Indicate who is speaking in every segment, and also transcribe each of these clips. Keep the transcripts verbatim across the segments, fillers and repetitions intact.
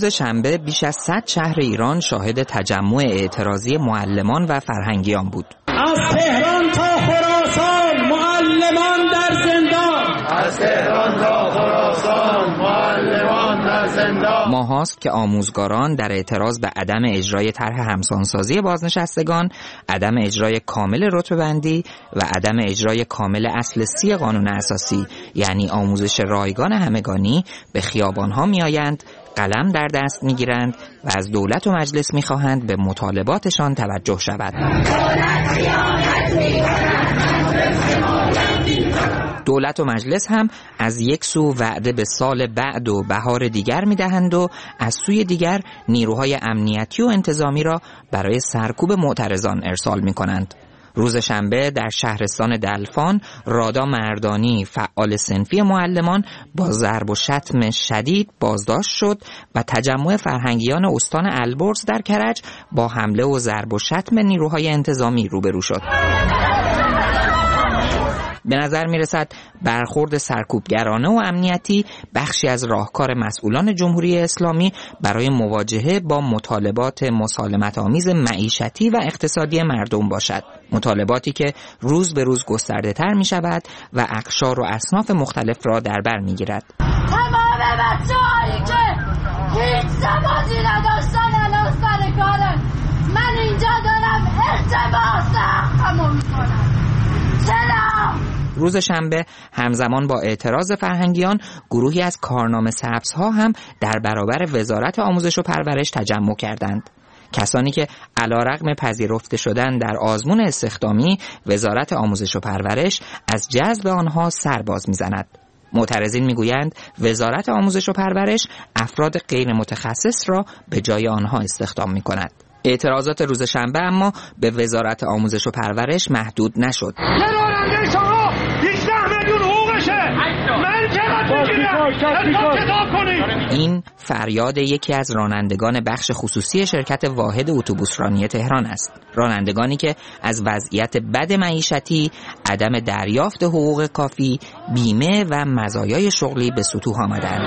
Speaker 1: روز شنبه بیش از صد شهر ایران شاهد تجمع اعتراضی معلمان و فرهنگیان بود.
Speaker 2: از تهران تا خراسان معلمان در زندان.
Speaker 3: از تهران تا خراسان معلمان در زندان.
Speaker 1: ماهاست که آموزگاران در اعتراض به عدم اجرای طرح همسانسازی بازنشستگان، عدم اجرای کامل رتبه‌بندی و عدم اجرای کامل اصل سی قانون اساسی یعنی آموزش رایگان همگانی به خیابان‌ها می‌آیند، قلم در دست می‌گیرند و از دولت و مجلس می‌خواهند به مطالباتشان توجه شود. دولت و مجلس هم از یک سو وعده به سال بعد و بهار دیگر می‌دهند و از سوی دیگر نیروهای امنیتی و انتظامی را برای سرکوب معترضان ارسال می‌کنند. روز شنبه در شهرستان دلفان رادا مردانی فعال صنفی معلمان با ضرب و شتم شدید بازداشت شد و تجمع فرهنگیان استان البرز در کرج با حمله و ضرب و شتم نیروهای انتظامی روبرو شد. به نظر می رسد برخورد سرکوبگرانه و امنیتی بخشی از راهکار مسئولان جمهوری اسلامی برای مواجهه با مطالبات مسالمت‌آمیز معیشتی و اقتصادی مردم باشد. مطالباتی که روز به روز گسترده تر می شود و اقشار و اصناف مختلف را در بر می گیرد.
Speaker 4: تمام بچه هایی که هیچ سماجی نداشتن الان سر کاره، من اینجا دارم ارتباط حقمو می کنم. چرا؟
Speaker 1: روز شنبه همزمان با اعتراض فرهنگیان گروهی از کارنامه سبزها هم در برابر وزارت آموزش و پرورش تجمع کردند. کسانی که علیرغم پذیرفته شدن در آزمون استخدامی وزارت آموزش و پرورش از جذب آنها سر باز می‌زند. معترضین میگویند وزارت آموزش و پرورش افراد غیر متخصص را به جای آنها استخدام می‌کند. اعتراضات روز شنبه اما به وزارت آموزش و پرورش محدود نشد. این فریاد یکی از رانندگان بخش خصوصی شرکت واحد اتوبوسرانی تهران است. رانندگانی که از وضعیت بد معیشتی، عدم دریافت حقوق کافی، بیمه و مزایای شغلی به سطوح آمدند.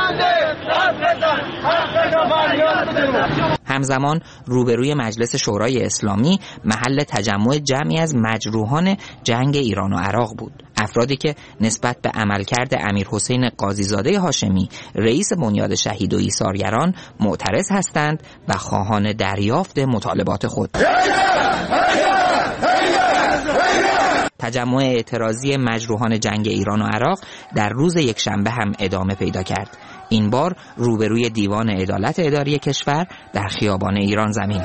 Speaker 1: همزمان روبروی مجلس شورای اسلامی محل تجمع جمعی از مجروحان جنگ ایران و عراق بود. افرادی که نسبت به عملکرد امیر حسین قاضیزاده هاشمی رئیس بنیاد شهید و ایثارگران معترض هستند و خواهان دریافت مطالبات خود. تجمع اعتراضی مجروحان جنگ ایران و عراق در روز یکشنبه هم ادامه پیدا کرد. این بار روبروی دیوان عدالت اداری کشور در خیابان ایران زمین.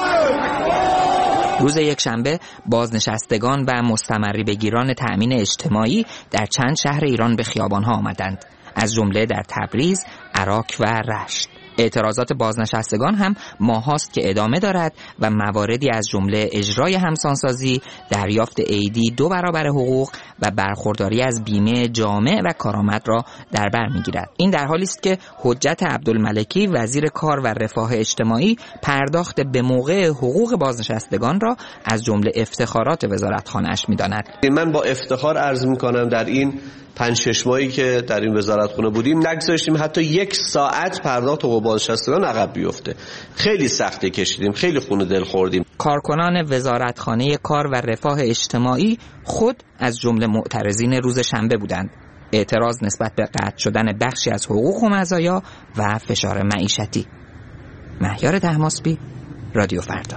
Speaker 1: روز یکشنبه بازنشستگان و مستمری بگیران تأمین اجتماعی در چند شهر ایران به خیابان‌ها آمدند، از جمله در تبریز، عراق و رشت. اعتراضات بازنشستگان هم ماهاست که ادامه دارد و مواردی از جمله اجرای همسانسازی، دریافت عیدی دو برابر حقوق و برخورداری از بیمه جامع و کارآمد را در بر می‌گیرد. این در حالی است که حجت عبدالملکی وزیر کار و رفاه اجتماعی پرداخت به موقع حقوق بازنشستگان را از جمله افتخارات وزارتخانه‌اش می‌داند.
Speaker 5: من با افتخار عرض می‌کنم در این پنج شش ماهی که در این وزارتخانه بودیم نگذاشتیم حتی یک ساعت پرداخت حقوق بازنشستگان عقب بیفته. خیلی سختی کشیدیم، خیلی خون دل خوردیم.
Speaker 1: کارکنان وزارتخانه کار و رفاه اجتماعی خود از جمله معترضین روز شنبه بودند. اعتراض نسبت به قطع شدن بخشی از حقوق و مزایا و فشار معیشتی. مهیار طهماسبی، رادیو فردا.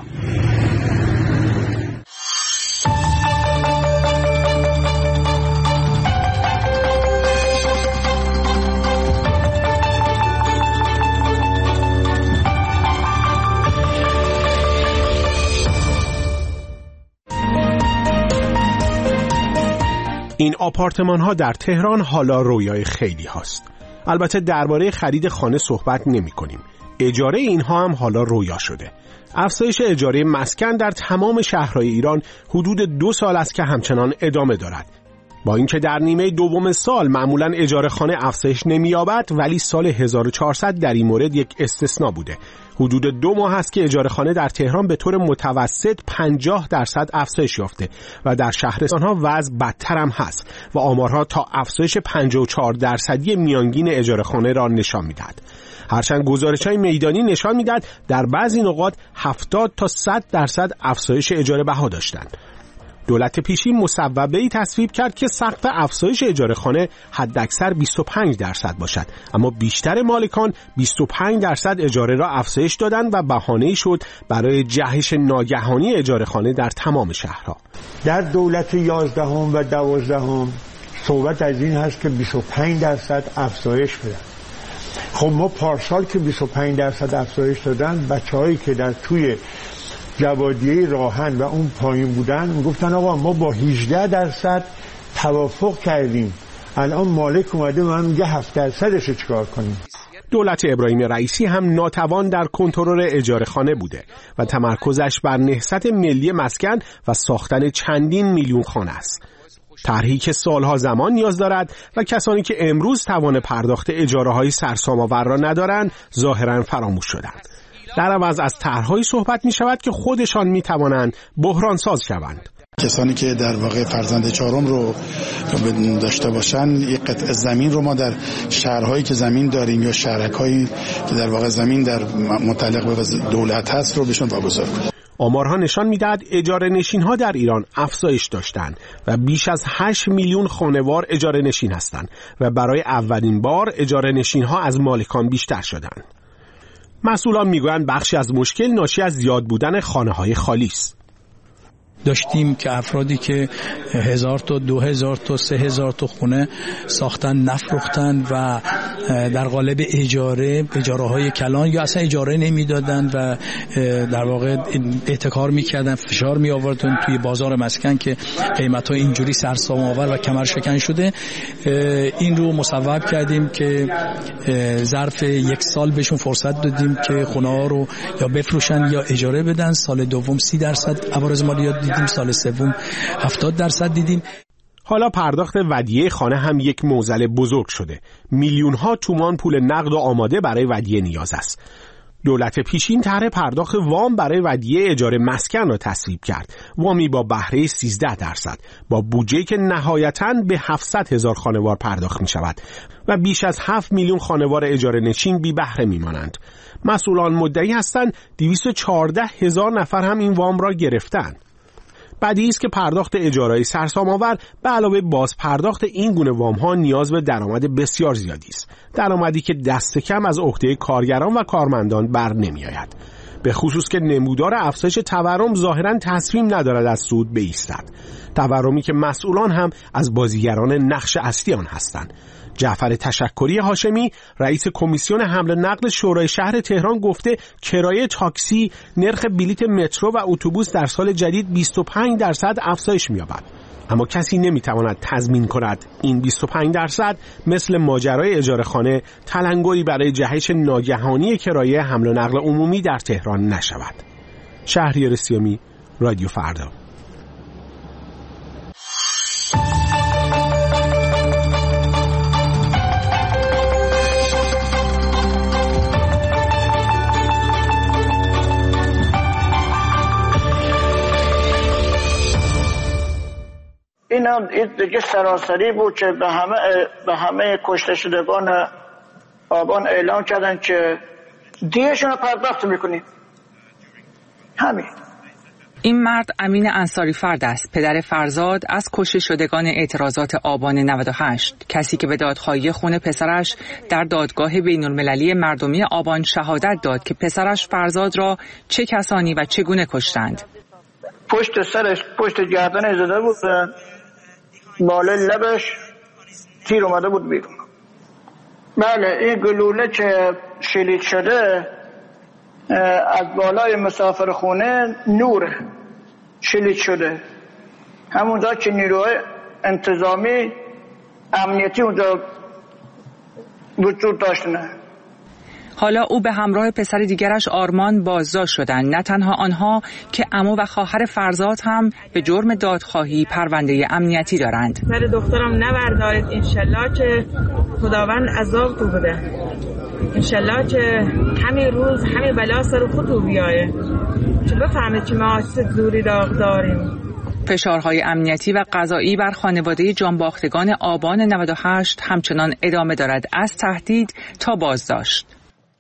Speaker 6: این آپارتمان ها در تهران حالا رویای خیلی هاست. البته درباره خرید خانه صحبت نمی کنیم. اجاره اینها هم حالا رویا شده. افزایش اجاره مسکن در تمام شهرهای ایران حدود دو سال است که همچنان ادامه دارد. با اینکه در نیمه دوم سال معمولاً اجاره خانه افزایش نمی‌یابد، ولی سال هزار و چهارصد در این مورد یک استثناء بوده. حدود دو ماه است که اجاره خانه در تهران به طور متوسط پنجاه درصد افزایش یافته و در شهرستان‌ها وضع بدتر هم هست و آمارها تا افزایش پنجاه و چهار درصدی میانگین اجاره خانه را نشان می‌دهد. هرچند گزارش‌های میدانی نشان می‌دهد در بعضی نقاط هفتاد تا صد درصد افزایش اجاره بها داشتند. دولت پیشین مصوبه‌ای تصویب کرد که سقف افزایش اجاره خانه حداکثر بیست و پنج درصد باشد، اما بیشتر مالکان بیست و پنج درصد اجاره را افزایش دادند و بهانه‌ای شد برای جهش ناگهانی اجاره خانه در تمام شهرها.
Speaker 7: در دولت یازدهم و دوازدهم صحبت از این هست که بیست و پنج درصد افزایش بدن. خب ما پارسال که بیست و پنج درصد افزایش دادن، بچه‌هایی که در توی جوادیه راهن و اون پایین بودن گفتن آقا ما با هجده درصد توافق کردیم، الان مالک اومده من میگه هفت درصدش چیکار کنیم؟
Speaker 6: دولت ابراهیم رئیسی هم ناتوان در کنترل اجاره خانه بوده و تمرکزش بر نهضت ملی مسکن و ساختن چندین میلیون خانه است. طرحی که سالها زمان نیاز دارد و کسانی که امروز توان پرداخت اجاره‌های سرسام‌آور را ندارند ظاهراً فراموش شدند. در عوض از طرح‌هایی صحبت می‌شود که خودشان می‌توانند بحران ساز شوند.
Speaker 8: کسانی که در واقع فرزند چهارم رو داشته باشن، یک قطعه زمین رو ما در شهرهایی که زمین داریم یا شهرک‌هایی که در واقع زمین در متعلق به دولت هست رو بهشون واگذار کنیم.
Speaker 6: آمارها نشان می‌دهد اجاره نشین‌ها در ایران افزایش داشتند و بیش از هشت میلیون خانوار اجاره نشین هستند و برای اولین بار اجاره نشین‌ها از مالکان بیشتر شدند. مسئولان میگویند بخشی از مشکل ناشی از زیاد بودن خانه‌های خالی است.
Speaker 9: داشتیم که افرادی که هزار تا دو هزار تا سه هزار تا خونه ساختن نفروختن و در قالب اجاره اجاره های کلان یا اصلا اجاره نمیدادن و در واقع احتکار میکردن، فشار می آوردن توی بازار مسکن که قیمت ها اینجوری سرسام آور و کمر شکن شده. این رو مصوب کردیم که ظرف یک سال بهشون فرصت دادیم که خونه ها رو یا بفروشن یا اجاره بدن. سال دوم سی درصد عوارض مالیات دیدیم، سال سوم هفتاد درصد دیدیم.
Speaker 6: حالا پرداخت ودیعه خانه هم یک معضل بزرگ شده. میلیون ها تومان پول نقد و آماده برای ودیعه نیاز است. دولت پیشین طرح پرداخت وام برای ودیعه اجاره مسکن را تصویب کرد. وامی با بهره سیزده درصد با بودجه‌ای که نهایتاً به هفتصد هزار خانوار پرداخت می شود و بیش از هفت میلیون خانوار اجاره نشین بی بهره می مانند. مسئولان مدعی هستند دویست و چهارده هزار نفر هم این وام را گرفتند. بدیهی است که پرداخت اجاره‌ای سرسام‌آور به علاوه باز پرداخت این گونه وام‌ها نیاز به درآمد بسیار زیادی است. درآمدی که دست کم از عهده کارگران و کارمندان بر نمی‌آید. به خصوص که نمودار افزایش تورم ظاهراً تصمیم ندارد از صعود بایستد. تورمی که مسئولان هم از بازیگران نقش اصلی آن هستند. جعفر تشکری هاشمی رئیس کمیسیون حمل و نقل شورای شهر تهران گفته کرایه تاکسی، نرخ بلیت مترو و اتوبوس در سال جدید بیست و پنج درصد افزایش می‌یابد. اما کسی نمی‌تواند تضمین کند این بیست و پنج درصد مثل ماجرای اجاره خانه تلنگری برای جهش ناگهانی کرایه حمل و نقل عمومی در تهران نشود. شهریار سیامی، رادیو فردا.
Speaker 10: این هم دیگه سراسری بود که به همه به همه کشته شدگان آبان اعلام کردن که دیهشون رو پرداخت میکنیم. همین.
Speaker 11: این مرد امین انصاری فرد است، پدر فرزاد از کشته شدگان اعتراضات آبان نود و هشت، کسی که به دادخواهی خون پسرش در دادگاه بین‌المللی مردمی آبان شهادت داد که پسرش فرزاد را چه کسانی و چگونه کشتند.
Speaker 10: پشت سرش، پشت گردن زده بود، بالای لبش تیر اومده بود بیرون. بله، این گلوله که شلیک شده از بالای مسافرخونه نور شلیک شده، همونجا که نیروهای انتظامی امنیتی اونجا وجود داشتن.
Speaker 11: حالا او به همراه پسر دیگرش آرمان بازداشت شدند. نه تنها آنها که عمو و خواهر فرزاد هم به جرم دادخواهی پرونده امنیتی دارند.
Speaker 12: سر دخترم نبردارید، انشالله که خداوند عذاب تو بده، انشالله که همین روز همین بلا سر خودتو بیایه که بفهمه که ما زوری داغ داریم.
Speaker 11: فشارهای امنیتی و قضایی بر خانواده جانباختگان آبان نود و هشت همچنان ادامه دارد، از تهدید تا بازداشت.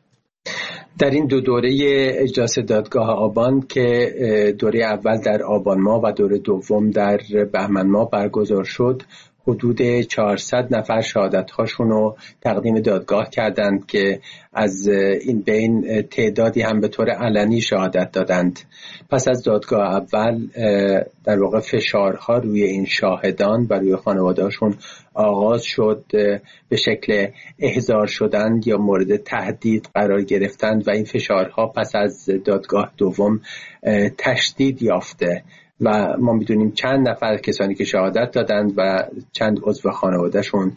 Speaker 13: در این دو دوره اجلاس دادگاه آبان که دوره اول در آبان ماه و دوره دوم در بهمن ماه برگزار شد، حدود چهارصد نفر شهادت هاشون رو تقدیم دادگاه کردند که از این بین تعدادی هم به طور علنی شهادت دادند. پس از دادگاه اول در واقع فشارها روی این شاهدان و روی خانواده‌هاشون آغاز شد، به شکل احضار شدند یا مورد تهدید قرار گرفتند و این فشارها پس از دادگاه دوم تشدید یافته و ما میدونیم چند نفر کسانی که شهادت دادند و چند عضو خانوادهشون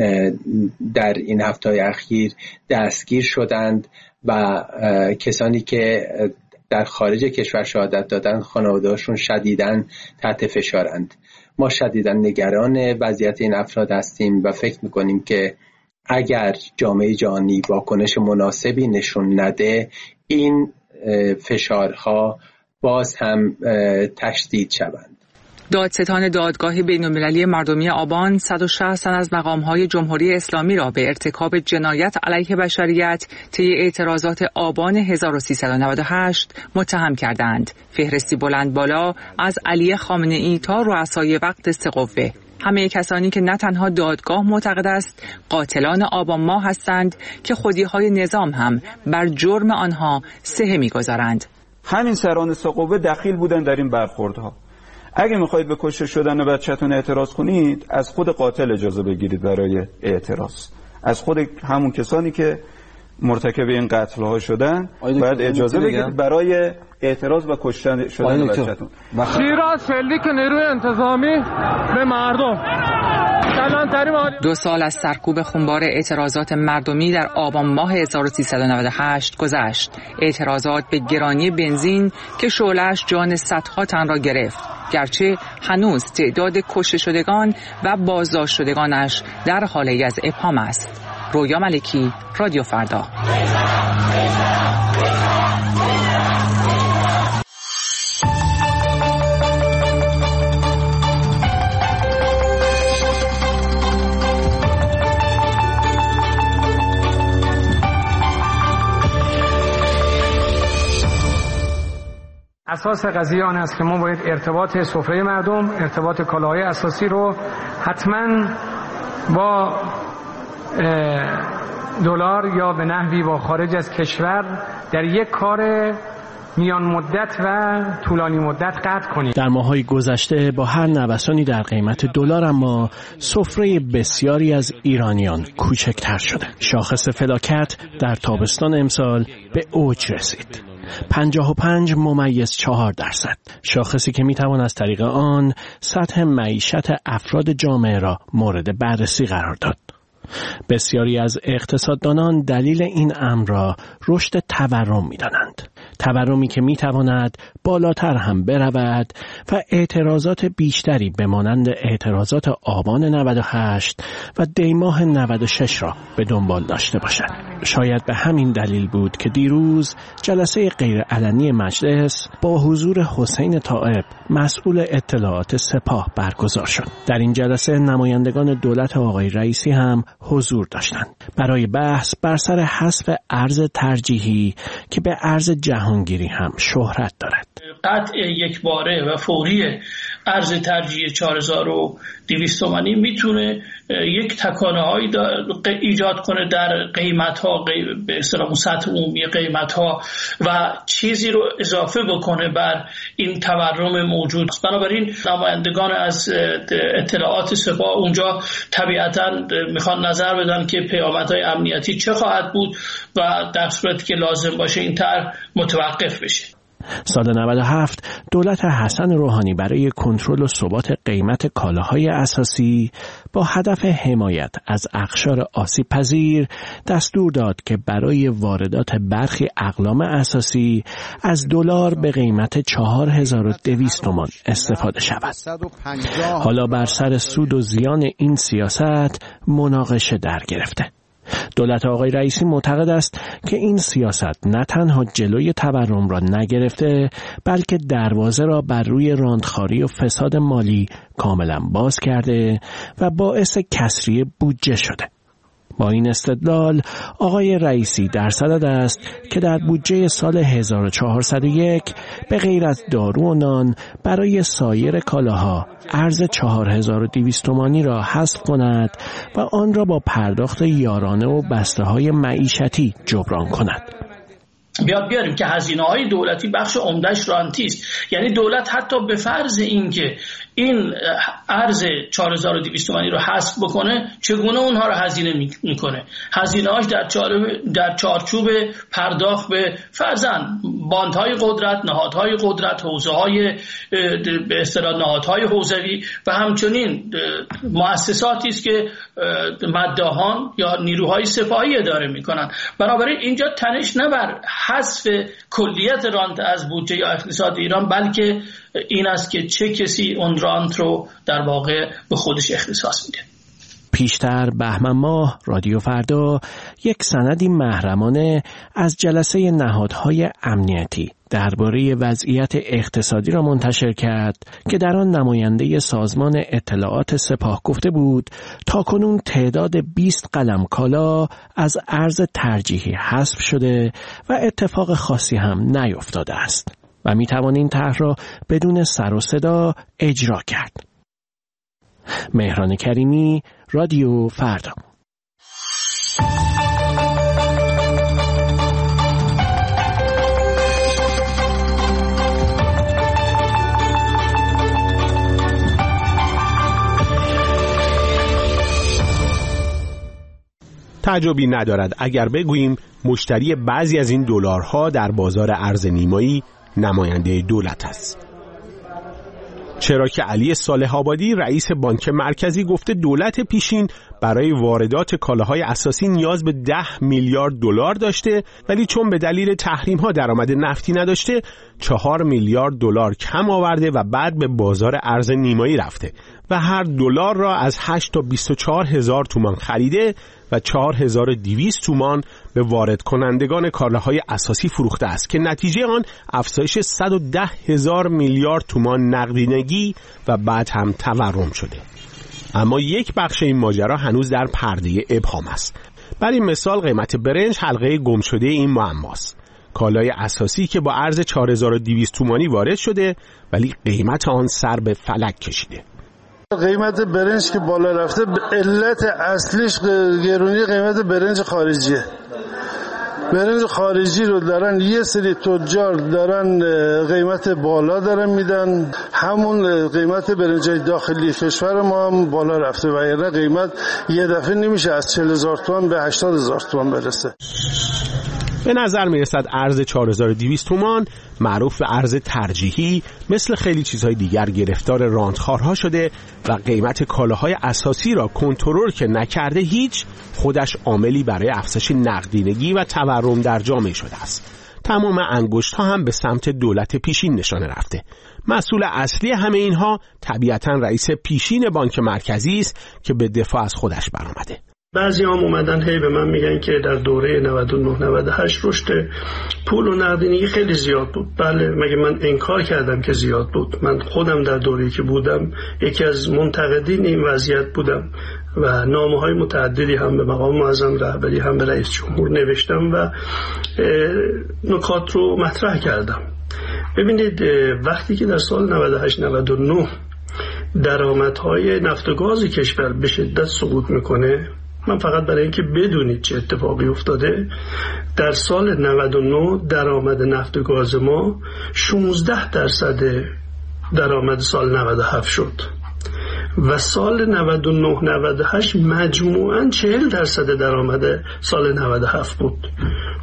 Speaker 13: در این هفته‌های اخیر دستگیر شدند و کسانی که در خارج کشور شهادت دادند خانوادهشون شدیداً تحت فشارند. ما شدیداً نگران وضعیت این افراد هستیم و فکر میکنیم که اگر جامعه جهانی واکنش مناسبی نشون نده این فشارها باز هم تشدید شوند.
Speaker 11: دادستان دادگاه بین‌المللی مردمی آبان صد و شصت تن از مقام‌های جمهوری اسلامی را به ارتکاب جنایت علیه بشریت طی اعتراضات آبان هزار و سیصد و نود و هشت متهم کردند. فهرستی بلند بالا از علی خامنه‌ای تا رؤسای وقت سه قوه. همه کسانی که نه تنها دادگاه معتقد است قاتلان آبان ماه هستند که خودی‌های نظام هم بر جرم آنها صحه می‌گذارند.
Speaker 14: همین سران سه قوه دخیل بودن در این برخوردها. اگه میخواید به کشته شدن بچه‌تون اعتراض کنید، از خود قاتل اجازه بگیرید برای اعتراض. از خود همون کسانی که مرتکب این قتل‌ها شدن باید اجازه بگیرید برای اعتراض و کشتن شدن بچه‌تون.
Speaker 15: شیراز شلیک نیروی انتظامی به مردم.
Speaker 11: دو سال از سرکوب خونبار اعتراضات مردمی در آبان ماه هزار و سیصد و نود و هشت گذشت. اعتراضات به گرانی بنزین که شعله‌اش جان صدها تن را گرفت، گرچه هنوز تعداد کشته شدگان و بازداشت شدگانش در حالی از ابهام است. رویا ملکی، رادیو فردا.
Speaker 15: اساس قضیه آن است که ما باید ارتباط سفره مردم، ارتباط کالاهای اساسی رو حتما با دلار یا به نحوی با خارج از کشور در یک کار میان مدت و طولانی مدت قطع کنیم.
Speaker 6: در ماه‌های گذشته با هر نوسانی در قیمت دلار اما سفره بسیاری از ایرانیان کوچکتر شده. شاخص فلاکت در تابستان امسال به اوج رسید. پنجاه و پنج ممیز چهار درصد، شاخصی که میتوان از طریق آن سطح معیشت افراد جامعه را مورد بررسی قرار داد. بسیاری از اقتصاددانان دلیل این امر را رشد تورم می‌دانند. تورمی که میتواند بالاتر هم برود و اعتراضات بیشتری به مانند اعتراضات آبان نود و هشت و دیماه نود و شش را به دنبال داشته باشد. شاید به همین دلیل بود که دیروز جلسه غیرعلنی مجلس با حضور حسین طائب مسئول اطلاعات سپاه برگزار شد. در این جلسه نمایندگان دولت آقای رئیسی هم حضور داشتند برای بحث بر سر حذف ارز ترجیحی که به ارز جهانگیری هم شهرت دارد.
Speaker 16: قطع یک باره و فوری ارز ترجیح چهار هزار و دویست تومانی میتونه یک تکانه هایی ایجاد کنه در قیمت ها، به اصطلاح سطح عمومی قیمت ها و چیزی رو اضافه بکنه بر این تورم موجود. بنابراین نمایندگان از اطلاعات سپاه اونجا طبیعتاً میخوان نظر بدن که پیامدهای امنیتی چه خواهد بود و در صورتی که لازم باشه این طرح متوقف بشه.
Speaker 17: سال نود و هفت دولت حسن روحانی برای کنترل و ثبات قیمت کالاهای اساسی با هدف حمایت از اقشار آسیب پذیر دستور داد که برای واردات برخی اقلام اساسی از دلار به قیمت چهار هزار و دویست تومان استفاده شود. حالا بر سر سود و زیان این سیاست مناقشه در گرفته. دولت آقای رئیسی معتقد است که این سیاست نه تنها جلوی تورم را نگرفته، بلکه دروازه را بر روی راندخواری و فساد مالی کاملا باز کرده و باعث کسری بودجه شده. با این استدلال آقای رئیسی در صدد است که در بودجه سال هزار و چهارصد و یک به غیر از دارو و نان برای سایر کالاها ارز چهار هزار و دویست تومانی را حذف کند و آن را با پرداخت یارانه و بسته‌های معیشتی جبران کند.
Speaker 16: بیاد بیاریم که هزینه‌های دولتی بخش عمده‌اش رانتی است. یعنی دولت حتی به فرض اینکه این ارز چهار هزار و دویست تومانی رو حذف بکنه، چگونه اونها رو هزینه میکنه؟ هزینه‌هاش در در چارچوب پرداخت به فرضاً باندهای قدرت، نهادهای قدرت، حوزه‌های به اصطلاح نهادهای حوزوی و همچنین مؤسساتی است که مداحان یا نیروهای سپاهی اداره میکنن. بنابراین اینجا تنش نه بر حذف کلیت رانت از بودجه یا اقتصاد ایران، بلکه این است که چه کسی اون رانت رو در واقع به خودش اختصاص میده.
Speaker 17: پیشتر بهمن ماه رادیو فردا یک سندی محرمانه از جلسه نهادهای امنیتی درباره وضعیت اقتصادی را منتشر کرد که در آن نماینده سازمان اطلاعات سپاه گفته بود تاکنون تعداد بیست قلم کالا از ارز ترجیحی حذف شده و اتفاق خاصی هم نیفتاده است و می توان این طرح را بدون سر و صدا اجرا کرد. مهران کریمی، رادیو فردا.
Speaker 6: تعجبی ندارد اگر بگوییم مشتری بعضی از این دلارها در بازار ارز نیمایی نماینده دولت است. چرا که علی صالح آبادی رئیس بانک مرکزی گفته دولت پیشین برای واردات کالاهای اساسی نیاز به ده میلیارد دلار داشته، ولی چون به دلیل تحریم ها درآمد نفتی نداشته چهار میلیارد دلار کم آورده و بعد به بازار ارز نیمایی رفته و هر دلار را از هشت تا بیست و چهار هزار تومان خریده و چهار هزار و دویست تومان به وارد کنندگان کالاهای اساسی فروخته است که نتیجه آن افزایش صد و ده هزار میلیارد تومان نقدینگی و بعد هم تورم شده. اما یک بخش این ماجرا هنوز در پرده ابهام است. برای مثال قیمت برنج حلقه گم شده این معماست. کالای اساسی که با ارز چهار هزار و دویست تومانی وارد شده ولی قیمت آن سر به فلک کشیده.
Speaker 18: قیمت برنج که بالا رفته علت اصلیش گرونی قیمت برنج خارجیه. برنج خارجی رو دارن یه سری تجار دارن قیمت بالا دارن میدن، همون قیمت برنج داخلی کشور ما هم بالا رفته و یعنی قیمت یه دفعه نمیشه از چهل هزار تومان به هشتاد هزار تومان برسه.
Speaker 6: به نظر میرسد ارز چهار هزار و دویست تومان معروف به ارز ترجیحی مثل خیلی چیزهای دیگر گرفتار راندخوارها شده و قیمت کالاهای اساسی را کنترل که نکرده هیچ خودش عاملی برای افزایش نقدینگی و تورم در جامعه شده است. تمام انگشت ها هم به سمت دولت پیشین نشانه رفته. مسئول اصلی همه اینها طبیعتاً رئیس پیشین بانک مرکزی است که به دفاع از خودش برآمده.
Speaker 19: بعضی هم اومدن هی به من میگن که در دوره نود و نه نود و هشت رشد پول و نقدینگی خیلی زیاد بود. بله، مگه من انکار کردم که زیاد بود؟ من خودم در دوره‌ای که بودم یکی از منتقدین این وضعیت بودم و نامه‌های متعددی هم به مقام معظم رهبری هم به رئیس جمهور نوشتم و نکات رو مطرح کردم. ببینید وقتی که در سال نود و هشت نود و نه درآمدهای نفت و گاز کشور به شدت سقوط میکنه، من فقط برای اینکه بدونید چه اتفاقی افتاده، در سال نود و نه درآمد نفت و گاز ما شانزده درصد درآمد سال نود و هفت شد و سال نود و نه نود و هشت مجموعاً چهل درصد درآمد سال نود و هفت بود.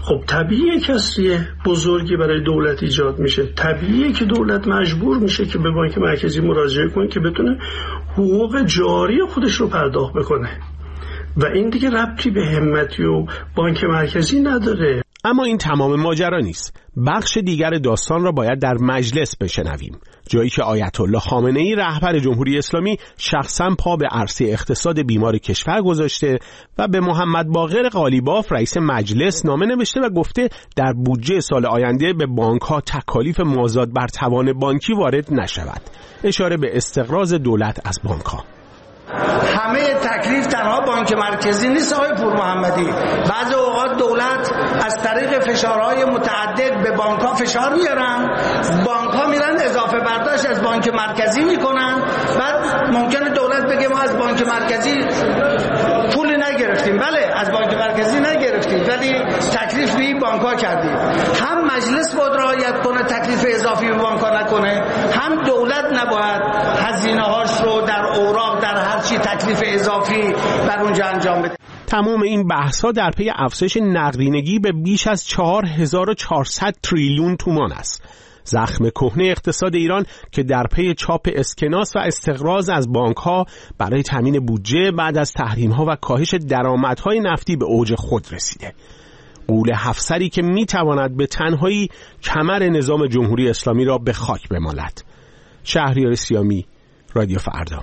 Speaker 19: خب طبیعیه کسری بزرگی برای دولت ایجاد میشه، طبیعیه که دولت مجبور میشه که به بانک مرکزی مراجعه کنه که بتونه حقوق جاری خودش رو پرداخت بکنه و این دیگه ربطی به همتی و بانک مرکزی نداره.
Speaker 6: اما این تمام ماجرا نیست. بخش دیگر داستان را باید در مجلس بشنویم، جایی که آیت الله خامنه ای رهبر جمهوری اسلامی شخصا پا به عرصه اقتصاد بیمار کشور گذاشته و به محمد باقر قالیباف رئیس مجلس نامه نوشته و گفته در بودجه سال آینده به بانک‌ها تکالیف مازاد بر توان بانکی وارد نشود. اشاره به استقراض دولت از بانک‌ها.
Speaker 20: همه تکلیف تنها بانک مرکزی نیست آقای پور محمدی. بعضی اوقات دولت از طریق فشارهای متعدد به بانک ها فشار میارن، بانک ها میرن اضافه برداشت از بانک مرکزی میکنن، بعد ممکنه دولت بگه ما از بانک مرکزی پولی نگرفتیم. بله از بانک مرکزی نگرفتیم ولی تکلیف به این بانک ها کردیم. هم مجلس باید رعایت کنه تکلیف اضافی به بانک ها نکنه، هم دولت نباید هزینه هاش رو در اوراق در هر چی تکلیف اضافی بر اونجا انجام بده.
Speaker 6: تمام این بحث‌ها در پی افزایش نقدینگی به بیش از چهار هزار و چهارصد تریلیون تومان است. زخم کهنه اقتصاد ایران که در پی چاپ اسکناس و استقراض از بانک‌ها برای تامین بودجه بعد از تحریم‌ها و کاهش درآمدهای نفتی به اوج خود رسیده. غول هفسری که می‌تواند به تنهایی کمر نظام جمهوری اسلامی را به خاک بمالد. شهریار سیامی، رادیو فردا.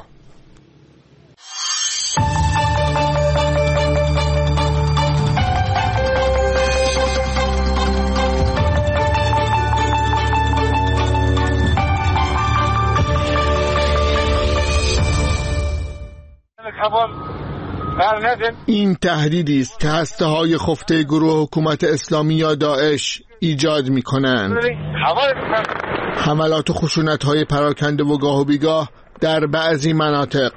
Speaker 18: این تهدیدی است که هسته‌های خفته گروه حکومت اسلامی یا داعش ایجاد می‌کنند. حملات و خشونت‌های پراکنده و گاه و بیگاه در بعضی مناطق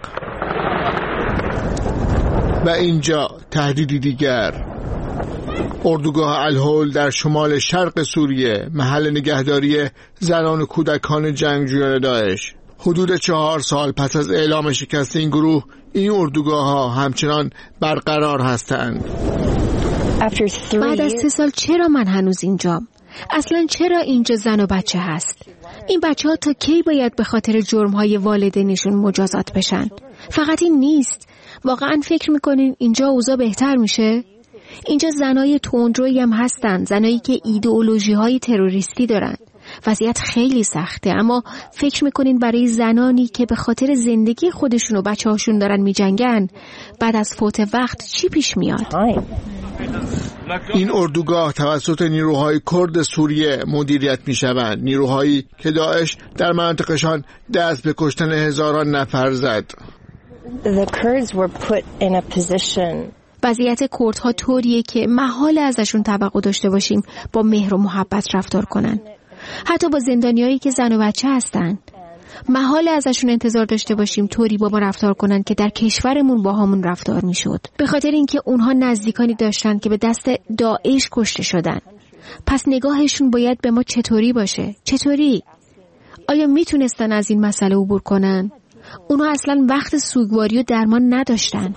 Speaker 18: و اینجا تهدیدی دیگر. اردوگاه الهول در شمال شرق سوریه محل نگهداری زنان و کودکان جنگجویان داعش. حدود چهار سال پس از اعلام شکست این گروه این اردوگاه ها همچنان برقرار هستند.
Speaker 21: بعد از سه سال چرا من هنوز اینجام؟ اصلا چرا اینجا زن و بچه هست؟ این بچه ها تا کی باید به خاطر جرم های والدینشون مجازات بشن؟ فقط این نیست. واقعا فکر میکنین اینجا اوضاع بهتر میشه؟ اینجا زنای تندرویی هم هستن، زنایی که ایدئولوژی های تروریستی دارن. وضعیت خیلی سخته، اما فکر میکنین برای زنانی که به خاطر زندگی خودشون و بچه هاشون دارن میجنگن بعد از فوت وقت چی پیش میاد؟
Speaker 18: این اردوگاه توسط نیروهای کرد سوریه مدیریت میشوند، نیروهایی که داعش در مناطقشان دست به کشتن هزاران نفر زد.
Speaker 21: The Kurds were put in a position. وضعیت کردها طوریه که محال ازشون توقع داشته باشیم با مهر و محبت رفتار کنن. حتی با زندانیایی که زن و بچه هستن محال ازشون انتظار داشته باشیم طوری با ما رفتار کنن که در کشورمون با همون رفتار میشد، به خاطر اینکه اونها نزدیکانی داشتن که به دست داعش کشته شدن. پس نگاهشون باید به ما چطوری باشه؟ چطوری؟ آیا میتونستن از این مسئله عبور کنن؟ اونها اصلا وقت سوگواری و درمان نداشتن.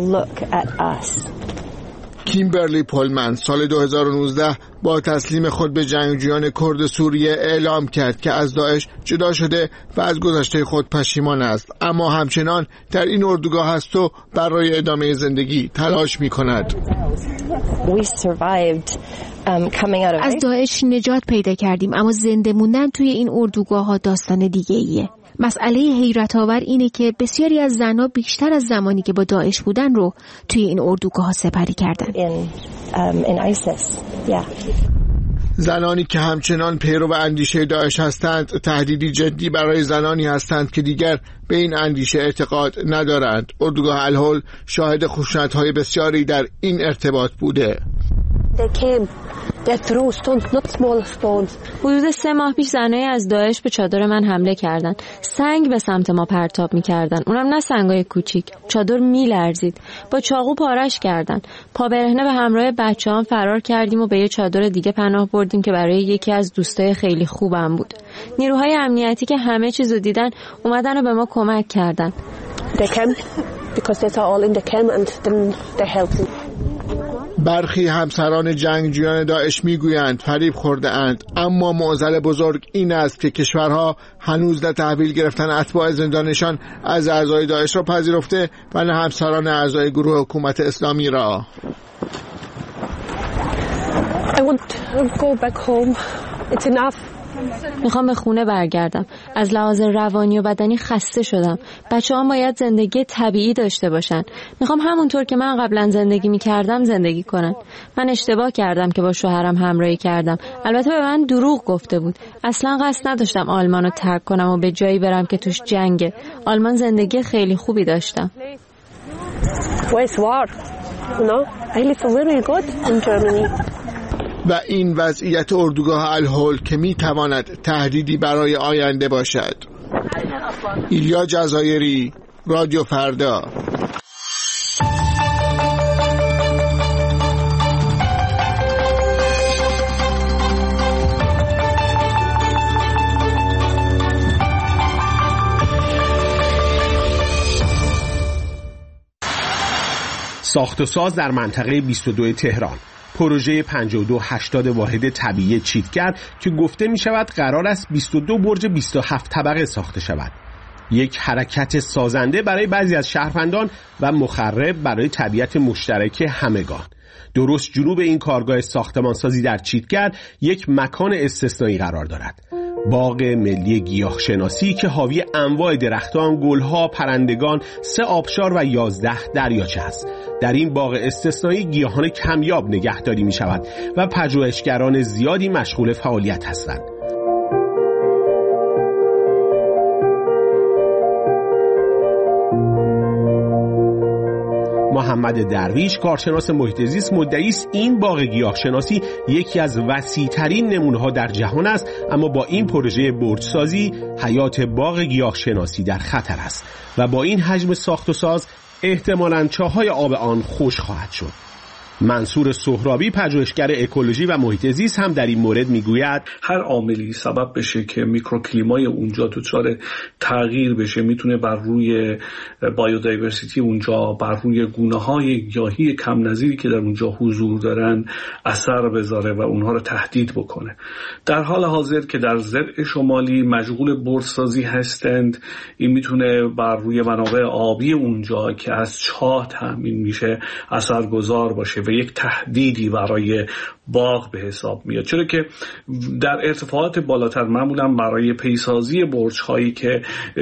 Speaker 18: کیمبرلی پولمن سال دو هزار و نوزده با تسلیم خود به جنگجویان کرد سوریه اعلام کرد که از داعش جدا شده و از گذشته خود پشیمان است، اما همچنان در این اردوگاه است و برای ادامه زندگی تلاش می کند.
Speaker 21: از داعش نجات پیدا کردیم، اما زنده موندن توی این اردوگاه ها داستان دیگه ایه. مسئله حیرت آور اینه که بسیاری از زنها بیشتر از زمانی که با داعش بودن رو توی این اردوگاه ها سپری کردن.
Speaker 18: in, um, in ISIS. Yeah. زنانی که همچنان پیرو اندیشه داعش هستند تهدیدی جدی برای زنانی هستند که دیگر به این اندیشه اعتقاد ندارند. اردوگاه الهول شاهد خشونت‌های بسیاری در این ارتباط بوده.
Speaker 22: حدود سه ماه پیش زنای از داعش به چادر من حمله کردند. سنگ به سمت ما پرتاب می‌کردن. اونم نه سنگای کوچیک. چادر میلرزید. با چاقو پارش کردن. پا برهنه به همراه بچه‌ام فرار کردیم و به یه چادر دیگه پناه بردیم که برای یکی از دوستای خیلی خوبم بود. نیروهای امنیتی که همه چیزو دیدن اومدن و به ما کمک کردن.
Speaker 2: برخی همسران جنگجویان داعش میگویند فریب خورده اند، اما معضل بزرگ این است که کشورها هنوز نه تحویل گرفتن اتباع زندانشان از اعضای داعش را پذیرفته و نه همسران اعضای گروه حکومت اسلامی را.
Speaker 22: I want to go back home. It's enough. میخوام به خونه برگردم. از لحاظ روانی و بدنی خسته شدم. بچه هم باید زندگی طبیعی داشته باشن. میخوام همونطور که من قبلا زندگی میکردم زندگی کنن. من اشتباه کردم که با شوهرم همراهی کردم. البته به من دروغ گفته بود. اصلا قصد نداشتم آلمان رو ترک کنم و به جایی برم که توش جنگه. آلمان زندگی خیلی خوبی داشتم.
Speaker 3: Where's war? No, I live really good in Germany.
Speaker 2: و این وضعیت اردوگاه الحل که می تواند تهدیدی برای آینده باشد. ایلیا جزایری، رادیو فردا.
Speaker 6: ساخت و ساز در منطقه بیست و دو تهران. پروژه پنجاه و دو هشتاد واحد طبیعی چیتگر که گفته می شود قرار است بیست و دو برج بیست و هفت طبقه ساخته شود. یک حرکت سازنده برای بعضی از شهروندان و مخرب برای طبیعت مشترک همگان. درست جنوب این کارگاه ساختمانسازی در چیتگر یک مکان استثنایی قرار دارد. باغ ملی گیاهشناسی که حاوی انواع درختان، گلها، پرندگان، سه آبشار و یازده دریاچه است. در این باغ استثنایی گیاهان کمیاب نگهداری می شود و پژوهشگران زیادی مشغول فعالیت هستند. محمد درویش، کارشناس محیط زیست، مدعی است این باغ گیاهشناسی یکی از وسیع‌ترین نمونه‌ها در جهان است، اما با این پروژه برج‌سازی حیات باغ گیاهشناسی در خطر است و با این حجم ساخت و ساز احتمالاً چاهای آب آن خشک خواهد شد. منصور سهرابی، پژوهشگر اکولوژی و محیط زیست، هم در این مورد میگوید
Speaker 23: هر عاملی سبب بشه که میکروکلیمای اونجا دچار تغییر بشه میتونه بر روی بایودایورسیتی اونجا، بر روی گونه‌های گیاهی کم نظیری که در اونجا حضور دارن اثر بذاره و اونها رو تهدید بکنه. در حال حاضر که در زرع شمالی مشغول برج‌سازی هستند، این میتونه بر روی منابع آبی اونجا که از چاه تامین میشه اثرگذار باشه و یک تهدیدی برای باغ به حساب میاد، چرا که در ارتفاعات بالاتر معمولا برای پیسازی برج‌هایی که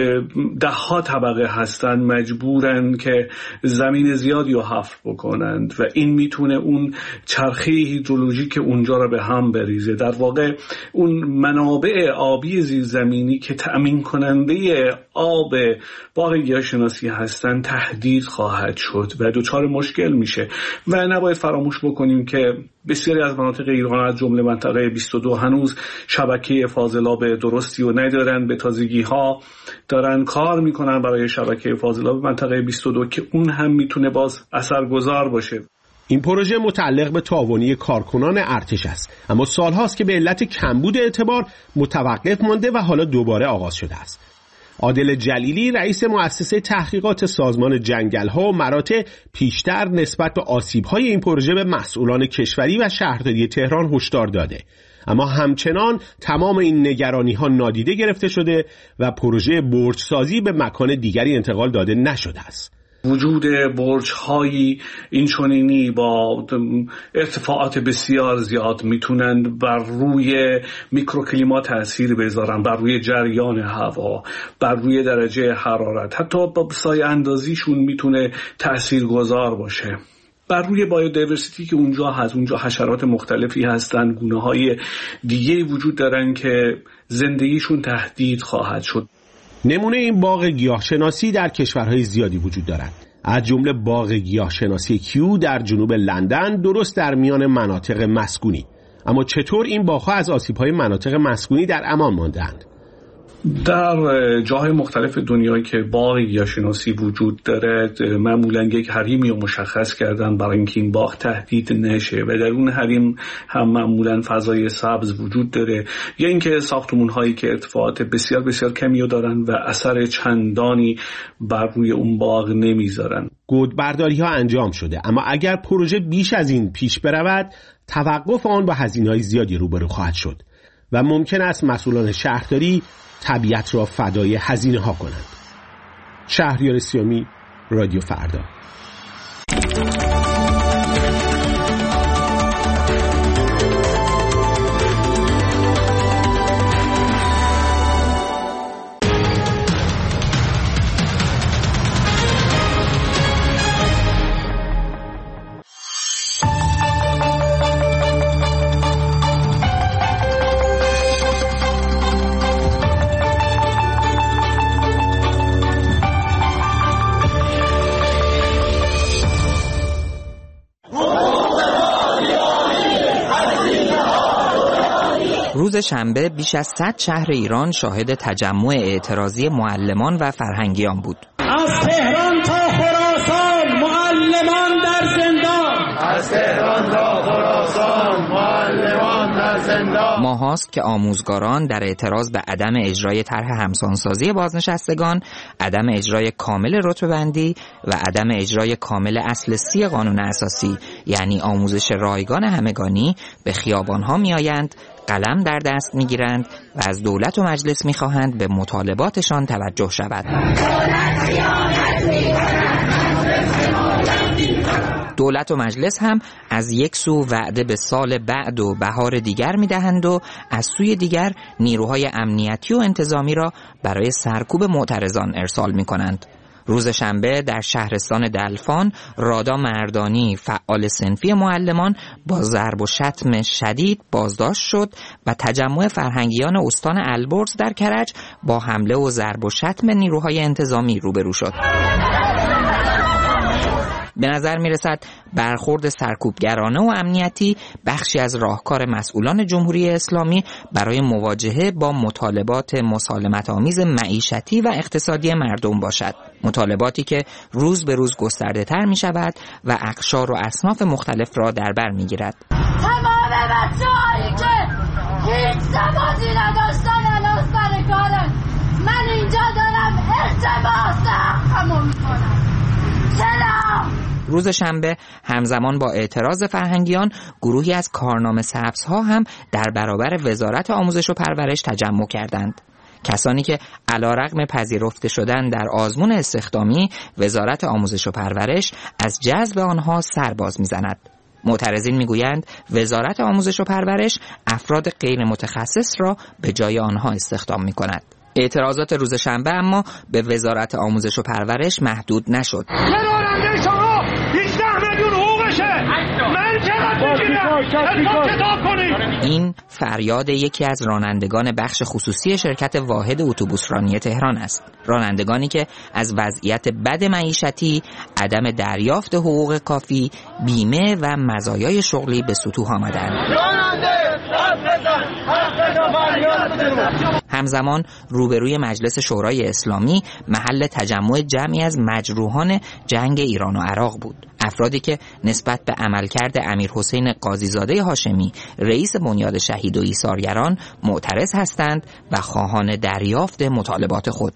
Speaker 23: ده ها طبقه هستند مجبورن که زمین زیادی رو حفر بکنند و این میتونه اون چرخه هیدرولوژیک اونجا رو به هم بریزه. در واقع اون منابع آبی زیرزمینی که تأمین کننده آب باغ گیاهشناسی هستند تهدید خواهد شد و دچار مشکل میشه. و نباید فراموش بکنیم که بسیاری از مناطق ایران از جمله منطقه بیست و دو هنوز شبکه فاضلاب درستی رو ندارن. به تازگی ها دارن کار میکنن برای شبکه فاضلاب منطقه بیست و دو که اون هم میتونه باز اثرگذار باشه.
Speaker 6: این پروژه متعلق به تعاونی کارکنان ارتش است، اما سالهاست که به علت کمبود اعتبار متوقف مانده و حالا دوباره آغاز شده است. عادل جلیلی، رئیس مؤسسه تحقیقات سازمان جنگل‌ها و مراتع، پیشتر نسبت به آسیب‌های این پروژه به مسئولان کشوری و شهرداری تهران هشدار داده، اما همچنان تمام این نگرانی‌ها نادیده گرفته شده و پروژه برج‌سازی به مکان دیگری انتقال داده نشده است.
Speaker 23: وجود برج‌هایی این چنینی با ارتفاعات بسیار زیاد میتونن بر روی میکروکلیما تأثیر بذارن، بر روی جریان هوا، بر روی درجه حرارت، حتی با سایه اندازیشون میتونه تأثیرگذار باشه. بر روی بایودایورسیتی که اونجا هست، اونجا حشرات مختلفی هستن، گونه‌های دیگه وجود دارن که زندگیشون تهدید خواهد شد.
Speaker 6: نمونه این باغ گیاهشناسی در کشورهای زیادی وجود دارد، از جمله باغ گیاهشناسی کیو در جنوب لندن، درست در میان مناطق مسکونی. اما چطور این باغ‌ها از آسیب‌های مناطق مسکونی در امان ماندند؟
Speaker 23: در جاهای مختلف دنیایی که باغ گیاهشناسی وجود داره معمولا یک حریمی رو مشخص کردن برای اینکه این باغ تهدید نشه و در اون حریم هم معمولا فضای سبز وجود داره، یا اینکه ساختمان‌هایی که ارتفاعات بسیار بسیار کمی دارن و اثر چندانی بر روی اون باغ نمیذارن.
Speaker 6: گودبرداری ها انجام شده، اما اگر پروژه بیش از این پیش برود توقف آن با هزینه‌های زیادی روبرو خواهد شد و ممکن است مسئولان شهرداری طبیعت را فدای هزینه ها کنند. شهریار سیامی، رادیو فردا.
Speaker 1: روز شنبه بیش از صد شهر ایران شاهد تجمع اعتراضی معلمان و فرهنگیان بود.
Speaker 4: از تهران تا خراسان معلمان در زندان. از تهران تا خراسان معلمان در زندان.
Speaker 1: ماهاست که آموزگاران در اعتراض به عدم اجرای طرح همسانسازی بازنشستگان، عدم اجرای کامل رتبه‌بندی و عدم اجرای کامل اصل سی قانون اساسی یعنی آموزش رایگان همگانی به خیابان‌ها می‌آیند، قلم در دست می‌گیرند و از دولت و مجلس می‌خواهند به مطالباتشان توجه شود. دولت و مجلس هم از یک سو وعده به سال بعد و بهار دیگر می‌دهند و از سوی دیگر نیروهای امنیتی و انتظامی را برای سرکوب معترضان ارسال می‌کنند. روز شنبه در شهرستان دلفان رادا مردانی فعال صنفی معلمان با ضرب و شتم شدید بازداشت شد و تجمع فرهنگیان استان البرز در کرج با حمله و ضرب و شتم نیروهای انتظامی روبرو شد. به نظر می رسد برخورد سرکوبگرانه و امنیتی بخشی از راهکار مسئولان جمهوری اسلامی برای مواجهه با مطالبات مسالمت‌آمیز معیشتی و اقتصادی مردم باشد. مطالباتی که روز به روز گسترده تر می شود و اقشار و اصناف مختلف را در بر می گیرد.
Speaker 5: تمام بچه هایی که هیچ سوادی نداشتن الان سر کارن، من اینجا دارم التماس حقمو می کنم. سلام.
Speaker 1: روز شنبه همزمان با اعتراض فرهنگیان گروهی از کارنامه سبزها هم در برابر وزارت آموزش و پرورش تجمع کردند. کسانی که علیرغم پذیرفته شدن در آزمون استخدامی وزارت آموزش و پرورش از جذب آنها سر باز می‌زند. معترضین میگویند وزارت آموزش و پرورش افراد غیر متخصص را به جای آنها استخدام می‌کند. اعتراضات روز شنبه اما به وزارت آموزش و پرورش محدود نشد.
Speaker 4: راننده شما هجده میلیون حقوقشه. من چقدر میگیرم؟ حساب کنید.
Speaker 1: این فریاد یکی از رانندگان بخش خصوصی شرکت واحد اتوبوسرانی تهران است. رانندگانی که از وضعیت بد معیشتی، عدم دریافت حقوق کافی، بیمه و مزایای شغلی به سطوح آمدند. همزمان روبروی مجلس شورای اسلامی محل تجمع جمعی از مجروحان جنگ ایران و عراق بود. افرادی که نسبت به عملکرد امیر حسین قاضیزاده هاشمی رئیس بنیاد شهید و ایثارگران معترض هستند و خواهان دریافت مطالبات خود.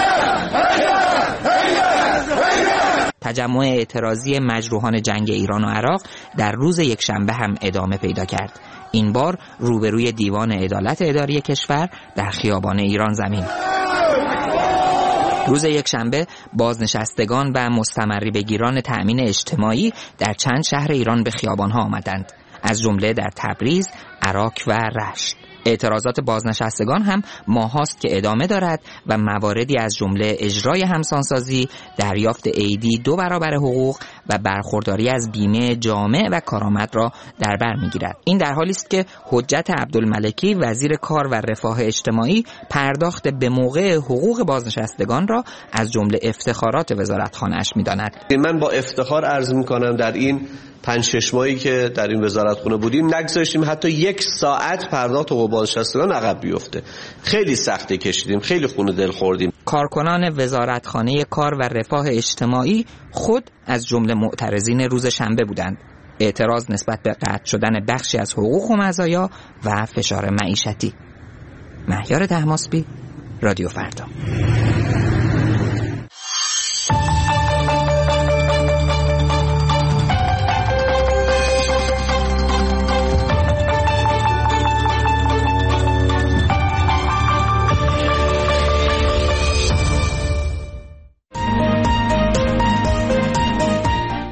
Speaker 1: تجمع اعتراضی مجروحان جنگ ایران و عراق در روز یکشنبه هم ادامه پیدا کرد. این بار روبروی دیوان عدالت اداری کشور در خیابان ایران زمین. روز یکشنبه بازنشستگان و مستمری بگیران تأمین اجتماعی در چند شهر ایران به خیابان‌ها آمدند، از جمله در تبریز، عراق و رشت. اعتراضات بازنشستگان هم ماهاست که ادامه دارد و مواردی از جمله اجرای همسانسازی، دریافت عیدی دو برابر حقوق و برخورداری از بیمه جامع و کارآمد را در بر می‌گیرد. این در حالی است که حجت عبدالملکی وزیر کار و رفاه اجتماعی پرداخت به موقع حقوق بازنشستگان را از جمله افتخارات وزارتخانه‌اش می‌داند.
Speaker 24: من با افتخار عرض می‌کنم در این پنج شش ماهی که در این وزارتخانه بودیم نگذاشتیم حتی یک ساعت پرداخت حقوق بازنشستگان عقب بیفته. خیلی سختی کشیدیم، خیلی خون دل خوردیم.
Speaker 1: کارکنان وزارتخانه کار و رفاه اجتماعی خود از جمله معترضین روز شنبه بودند. اعتراض نسبت به قطع شدن بخشی از حقوق و مزایا و فشار معیشتی. مهیار طهماسبی، رادیو فردا.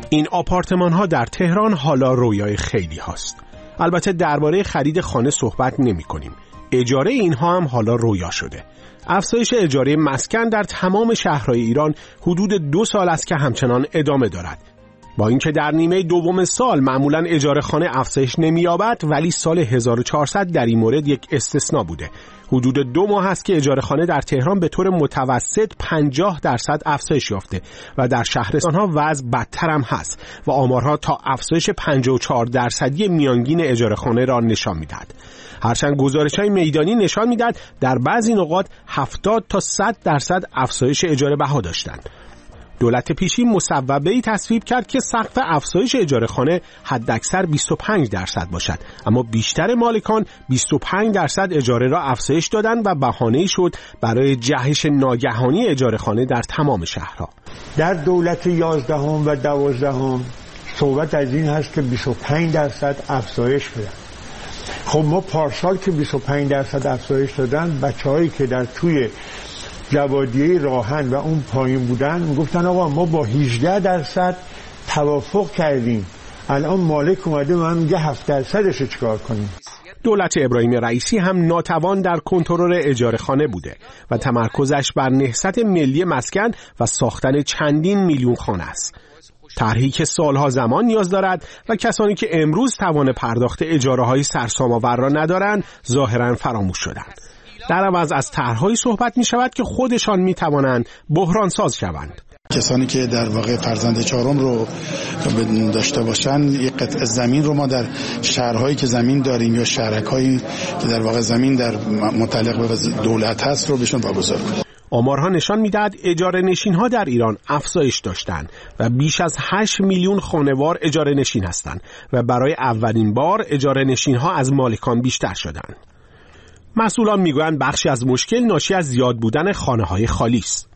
Speaker 6: این آپارتمان ها در تهران حالا رویای خیلی هاست. البته درباره خرید خانه صحبت نمی کنیم. اجاره اینها هم حالا رویا شده. افزایش اجاره مسکن در تمام شهرهای ایران حدود دو سال است که همچنان ادامه دارد. با اینکه در نیمه دوم سال معمولاً اجاره خانه افزایش نمی‌یابد، ولی سال هزار و چهارصد در این مورد یک استثناء بوده. حدود دو ماه است که اجاره خانه در تهران به طور متوسط پنجاه درصد افزایش یافته و در شهرستان‌ها وضع بدتر هم هست و آمارها تا افزایش پنجاه و چهار درصدی میانگین اجاره خانه را نشان می‌دهد. هرچند گزارش‌های میدانی نشان می‌دهد در بعضی نقاط هفتاد تا صد درصد افزایش اجاره بها داشتند. دولت پیشین مصوبه‌ای تصویب کرد که سقف افزایش اجاره خانه حداکثر بیست و پنج درصد باشد، اما بیشتر مالکان بیست و پنج درصد اجاره را افزایش دادند و بهانه‌ای شد برای جهش ناگهانی اجاره خانه در تمام شهرها.
Speaker 7: در دولت یازدهم و دوازدهم صحبت از این هست که بیست و پنج درصد افزایش بدن. خب ما پارسال که بیست و پنج درصد افزایش دادن، بچه‌هایی که در توی جوادیه راهن و اون پایین بودن گفتن آقا ما با هجده درصد توافق کردیم، الان مالک اومده و من میگه هفت درصدش چیکار کنیم؟
Speaker 6: دولت ابراهیم رئیسی هم ناتوان در کنترل اجاره خانه بوده و تمرکزش بر نهضت ملی مسکن و ساختن چندین میلیون خانه است. طرحی که سالها زمان نیاز دارد و کسانی که امروز توان پرداخت اجاره‌های سرسام‌آور را ندارند ظاهراً فراموش شدند. در عوض از طرح‌هایی صحبت می شود که خودشان می توانند بحران ساز شوند.
Speaker 8: کسانی که در واقع فرزند چهارم رو داشته باشن، یک قطعه زمین رو ما در شهرهایی که زمین داریم یا شهرک‌هایی که در واقع زمین در متعلق به دولت هست رو بهشون واگذار کنیم.
Speaker 6: آمارها نشان می‌دهد اجاره نشین‌ها در ایران افزایش داشتند و بیش از هشت میلیون خانوار اجاره نشین هستند و برای اولین بار اجاره نشین‌ها از مالکان بیشتر شدند. مسئولان میگویند بخشی از مشکل ناشی از زیاد بودن خانه‌های خالی است.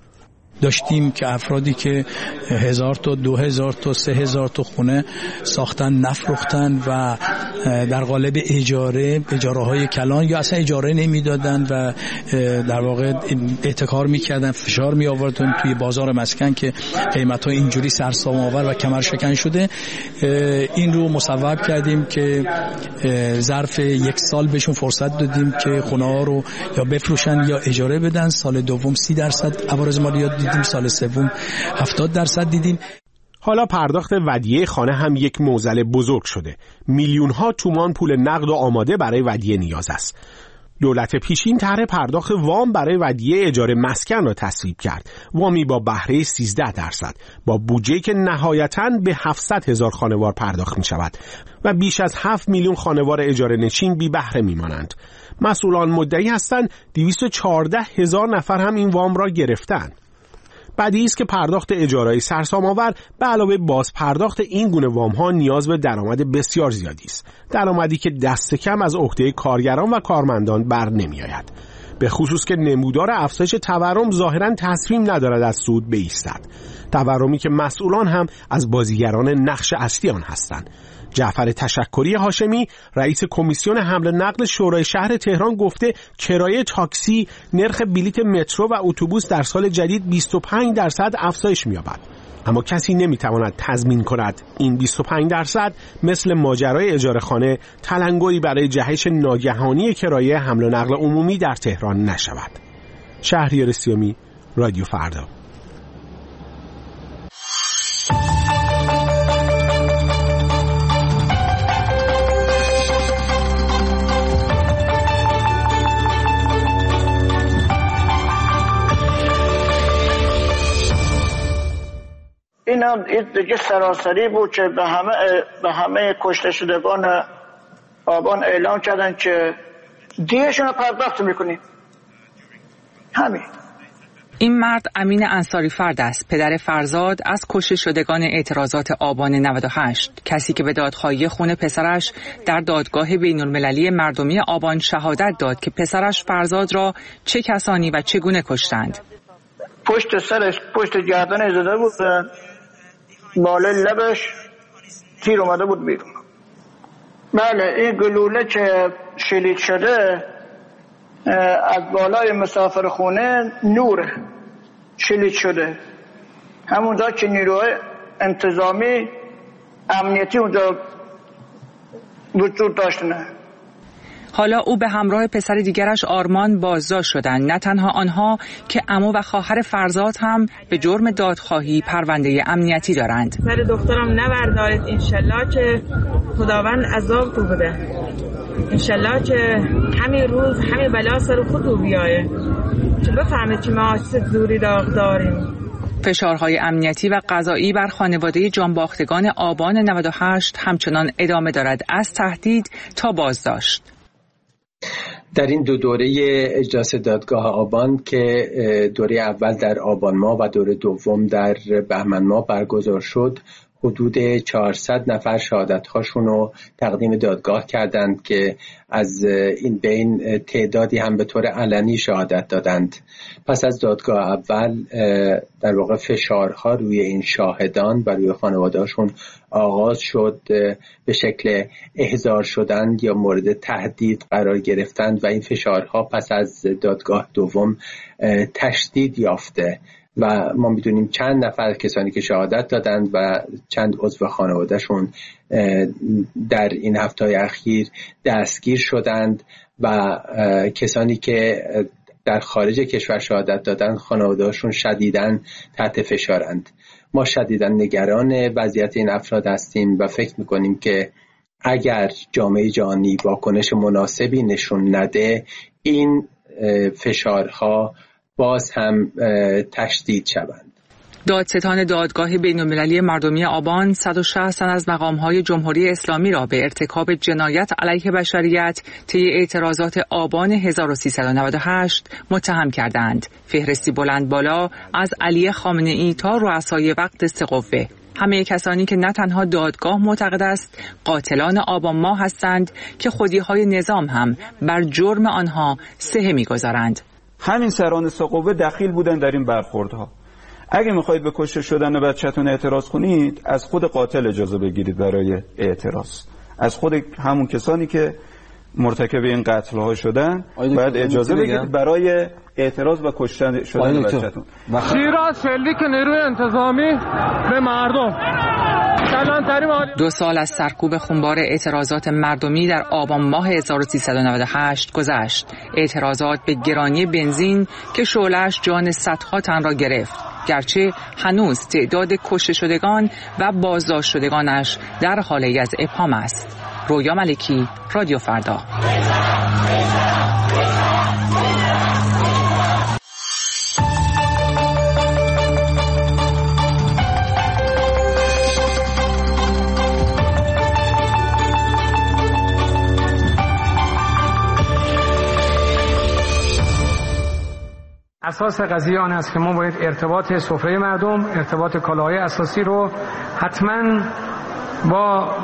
Speaker 9: داشتیم که افرادی که هزار تا دو هزار تا سه هزار تا خونه ساختن نفروختن و در قالب اجاره اجاره های کلان یا اصلا اجاره نمیدادن و در واقع احتکار میکردن، فشار می آوردن توی بازار مسکن که قیمت ها اینجوری سرسام آور و کمر شکن شده. این رو مصوب کردیم که ظرف یک سال بهشون فرصت دادیم که خونه ها رو یا بفروشن یا اجاره بدن. سال دوم سی درصد عوارض مالیات دیدیم، سال سوم هفتاد درصد دیدیم.
Speaker 6: حالا پرداخت ودیعه خانه هم یک معضل بزرگ شده. میلیون ها تومان پول نقد و آماده برای ودیعه نیاز است. دولت پیشین طرح پرداخت وام برای ودیعه اجاره مسکن را تصویب کرد. وامی با بهره سیزده درصد با بودجه‌ای که نهایتاً به هفتصد هزار خانوار پرداخت می شود و بیش از هفت میلیون خانوار اجاره نشین بی بهره می مانند. مسئولان مدعی هستند دویست و چهارده هزار نفر هم این وام را گرفتند. بدیهی است که پرداخت اجاره‌ای سرسام‌آور به علاوه باز پرداخت این گونه وام‌ها نیاز به درآمد بسیار زیادی است. درآمدی که دست کم از عهده کارگران و کارمندان بر نمی‌آید. به خصوص که نمودار افزایش تورم ظاهراً تصمیم ندارد از صعود بایستد. تورمی که مسئولان هم از بازیگران نقش اصلی آن هستند. جعفر تشکری هاشمی رئیس کمیسیون حمل و نقل شورای شهر تهران گفته کرایه تاکسی، نرخ بلیت مترو و اتوبوس در سال جدید بیست و پنج درصد افزایش می‌یابد. اما کسی نمی‌تواند تضمین کند این بیست و پنج درصد مثل ماجرای اجاره خانه تلنگری برای جهش ناگهانی کرایه حمل و نقل عمومی در تهران نشود. شهریار سیومی، رادیو فردا.
Speaker 10: این هم دیگه سراسری بود که به همه به همه کشته شدگان آبان اعلام کردن که دیهشون رو پرداخت میکنیم. همین.
Speaker 11: این مرد امین انصاری فرد است، پدر فرزاد از کشته شدگان اعتراضات آبان نود و هشت، کسی که به دادخواهی خون پسرش در دادگاه بین‌المللی مردمی آبان شهادت داد که پسرش فرزاد را چه کسانی و چگونه کشتند.
Speaker 10: پشت سرش، پشت گردن زده بود، بالای لبش تیر اومده بود بیرون. بله، این گلوله که شلیک شده از بالای مسافرخونه نور شلیک شده. همونجا که نیروهای انتظامی امنیتی اونجا وجود داشت. نه
Speaker 11: حالا او به همراه پسر دیگرش آرمان بازداشت شدند. نه تنها آنها که عمو و خواهر فرزاد هم به جرم دادخواهی پرونده امنیتی دارند.
Speaker 12: سر دخترم نبردارید، انشالله که خداوند عذاب تو بده، انشالله که همین روز همین بلا سر خود بیایه که بفهمید که ما زوری داغ داریم.
Speaker 11: فشارهای امنیتی و قضایی بر خانواده جانباختگان آبان نود و هشت همچنان ادامه دارد، از تهدید تا بازداشت.
Speaker 13: در این دو دوره اجلاس دادگاه آبان که دوره اول در آبان ماه و دوره دوم در بهمن ماه برگزار شد، حدود چهارصد نفر شهادت‌هاشون رو تقدیم دادگاه کردند که از این بین تعدادی هم به طور علنی شهادت دادند. پس از دادگاه اول در واقع فشارها روی این شاهدان و روی خانواده‌هاشون آغاز شد، به شکل احضار شدند یا مورد تهدید قرار گرفتند و این فشارها پس از دادگاه دوم تشدید یافته و ما میدونیم چند نفر کسانی که شهادت دادند و چند عضو خانوادهشون در این هفته‌های اخیر دستگیر شدند و کسانی که در خارج کشور شهادت دادند خانوادهشون شدیداً تحت فشارند. ما شدیداً نگران وضعیت این افراد هستیم و فکر میکنیم که اگر جامعه جهانی واکنش مناسبی نشون نده این فشارها باز هم تشدید شوند.
Speaker 11: دادستان دادگاه بین‌المللی مردمی آبان صد و شصت تن از مقام‌های جمهوری اسلامی را به ارتکاب جنایت علیه بشریت طی اعتراضات آبان هزار و سیصد و نود و هشت متهم کردند. فهرستی بلند بالا از علی خامنه‌ای تا رؤسای وقت سه قوه. همه کسانی که نه تنها دادگاه معتقد است قاتلان آبان ماه هستند که خودی‌های نظام هم بر جرم آنها صحه می‌گذارند.
Speaker 14: همین سران سه قوه دخیل بودن در این برخوردها. اگه میخواید به کشته شدن بچه‌تون اعتراض کنید، از خود قاتل اجازه بگیرید برای اعتراض. از خود همون کسانی که مرتکب این قتل‌ها شدن باید اجازه بگیرید برای اعتراض و کشتن شدن بچه‌تون.
Speaker 15: شیراز شلیک نیروی انتظامی به مردم.
Speaker 11: دو سال از سرکوب خونبار اعتراضات مردمی در آبان ماه هزار و سیصد و نود و هشت گذشت. اعتراضات به گرانی بنزین که شعله‌اش جان صدها تن را گرفت، گرچه هنوز تعداد کشته شدگان و بازداشت شدگانش در حالی از ابهام است. رویا ملکی، رادیو فردا.
Speaker 15: اساس قضیه آن است که ما باید ارتباط سفره مردم، ارتباط کالاهای اساسی رو حتما با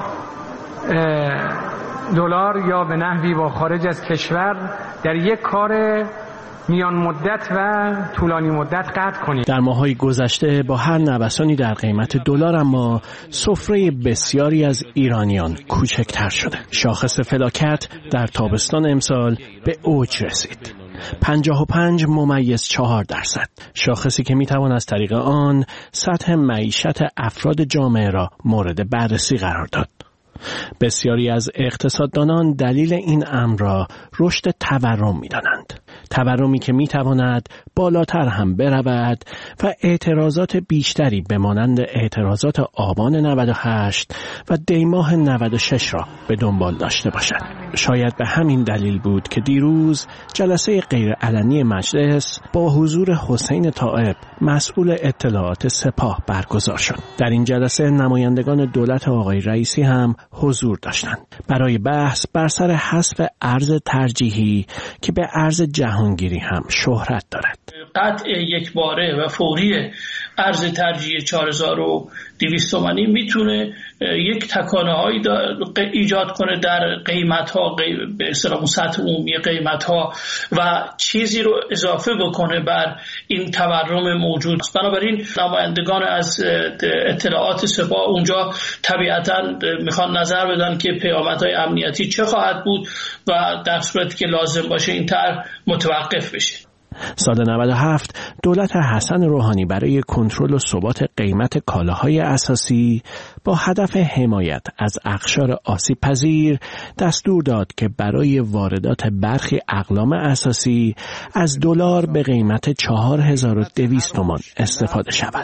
Speaker 15: دلار یا به نحوی با خارج از کشور در یک کار میان مدت و طولانی مدت قطع کنیم.
Speaker 17: در ماه‌های گذشته با هر نوسانی در قیمت دلار اما سفره بسیاری از ایرانیان کوچکتر شده. شاخص فلاکت در تابستان امسال به اوج رسید. پنجاه و پنج ممیز چهار درصد، شاخصی که میتوان از طریق آن سطح معیشت افراد جامعه را مورد بررسی قرار داد. بسیاری از اقتصاددانان دلیل این امر را رشد تورم می‌دانند. تورمی که می‌تواند بالاتر هم برود و اعتراضات بیشتری به مانند اعتراضات آبان نود و هشت و دیماه نود و شش را به دنبال داشته باشد. شاید به همین دلیل بود که دیروز جلسه غیرعلنی مجلس با حضور حسین طائب مسئول اطلاعات سپاه برگزار شد. در این جلسه نمایندگان دولت آقای رئیسی هم حضور داشتند برای بحث بر سر حذف ارز ترجیحی که به ارز جهانگیری هم شهرت دارد.
Speaker 16: قطع یک باره و فوری ارز ترجیح چهار هزار و دویست تومانی میتونه یک تکانه هایی ایجاد کنه در قیمت ها، به اصطلاح سطح عمومی قیمت ها و چیزی رو اضافه بکنه بر این تورم موجود. بنابراین نمایندگان از اطلاعات سپاه اونجا طبیعتاً میخوان نظر بدن که پیامدهای امنیتی چه خواهد بود و در صورتی که لازم باشه این طرح متوقف بشه.
Speaker 17: سال نود و هفت دولت حسن روحانی برای کنترل و ثبات قیمت کالاهای اساسی با هدف حمایت از اقشار آسیب پذیر دستور داد که برای واردات برخی اقلام اساسی از دلار به قیمت چهار هزار و دویست تومان استفاده شود.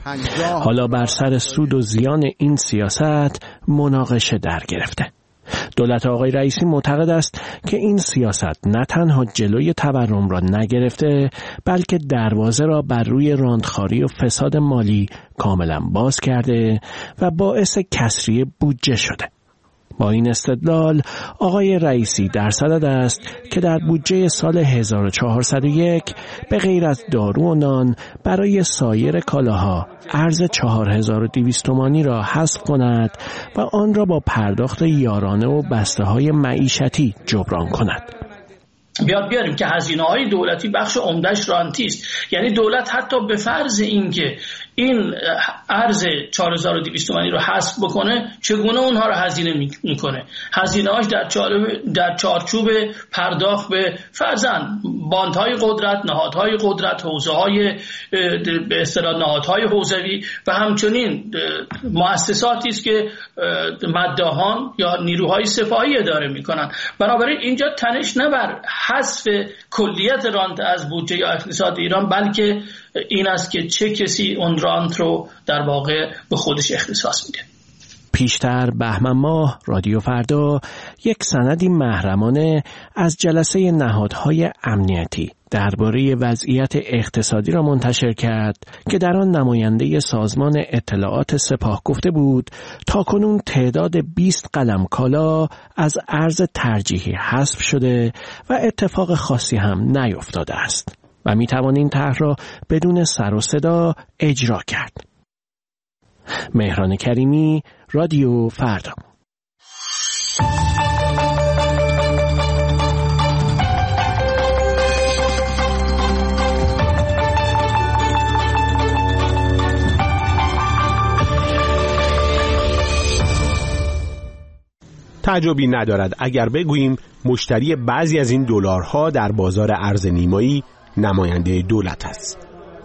Speaker 17: حالا بر سر سود و زیان این سیاست مناقشه در گرفته. دولت آقای رئیسی معتقد است که این سیاست نه تنها جلوی تورم را نگرفته، بلکه دروازه را بر روی راندخواری و فساد مالی کاملا باز کرده و باعث کسری بودجه شده. با این استدلال آقای رئیسی در صدد است که در بودجه سال هزار و چهارصد و یک به غیر از دارو و نان برای سایر کالاها ارز چهار هزار و دویست تومانی را حذف کند و آن را با پرداخت یارانه و بسته‌های معیشتی جبران کند.
Speaker 16: بیاد بیاریم که هزینه‌های دولتی بخش عمده‌اش رانتی است. یعنی دولت حتی به فرض اینکه این ارز چهار هزار و دویست تومانی رو حذف بکنه، چگونه اونها رو هزینه میکنه؟ هزینه‌هاش در در چارچوب پرداخت به فرضاً باندهای قدرت، نهادهای قدرت، حوزه‌های به اصطلاح نهادهای حوزوی و همچنین مؤسساتی است که مداحان یا نیروهای سپاهی اداره میکنن. بنابراین اینجا تنش نه بر حذف کلیت رانت از بودجه یا اقتصاد ایران، بلکه این است که چه کسی اون رانت رو در واقع به خودش اختصاص میده.
Speaker 17: پیشتر بهمن ماه رادیو فردا یک سندی محرمانه از جلسه نهادهای امنیتی درباره وضعیت اقتصادی را منتشر کرد که در آن نماینده سازمان اطلاعات سپاه گفته بود تاکنون تعداد بیست قلم کالا از ارز ترجیحی حذف شده و اتفاق خاصی هم نیفتاده است و می توان این طرح را بدون سر و صدا اجرا کرد. مهران کریمی، رادیو فردا.
Speaker 6: تعجبی ندارد اگر بگوییم مشتری بعضی از این دلارها در بازار ارز نیمایی نماینده دولت است.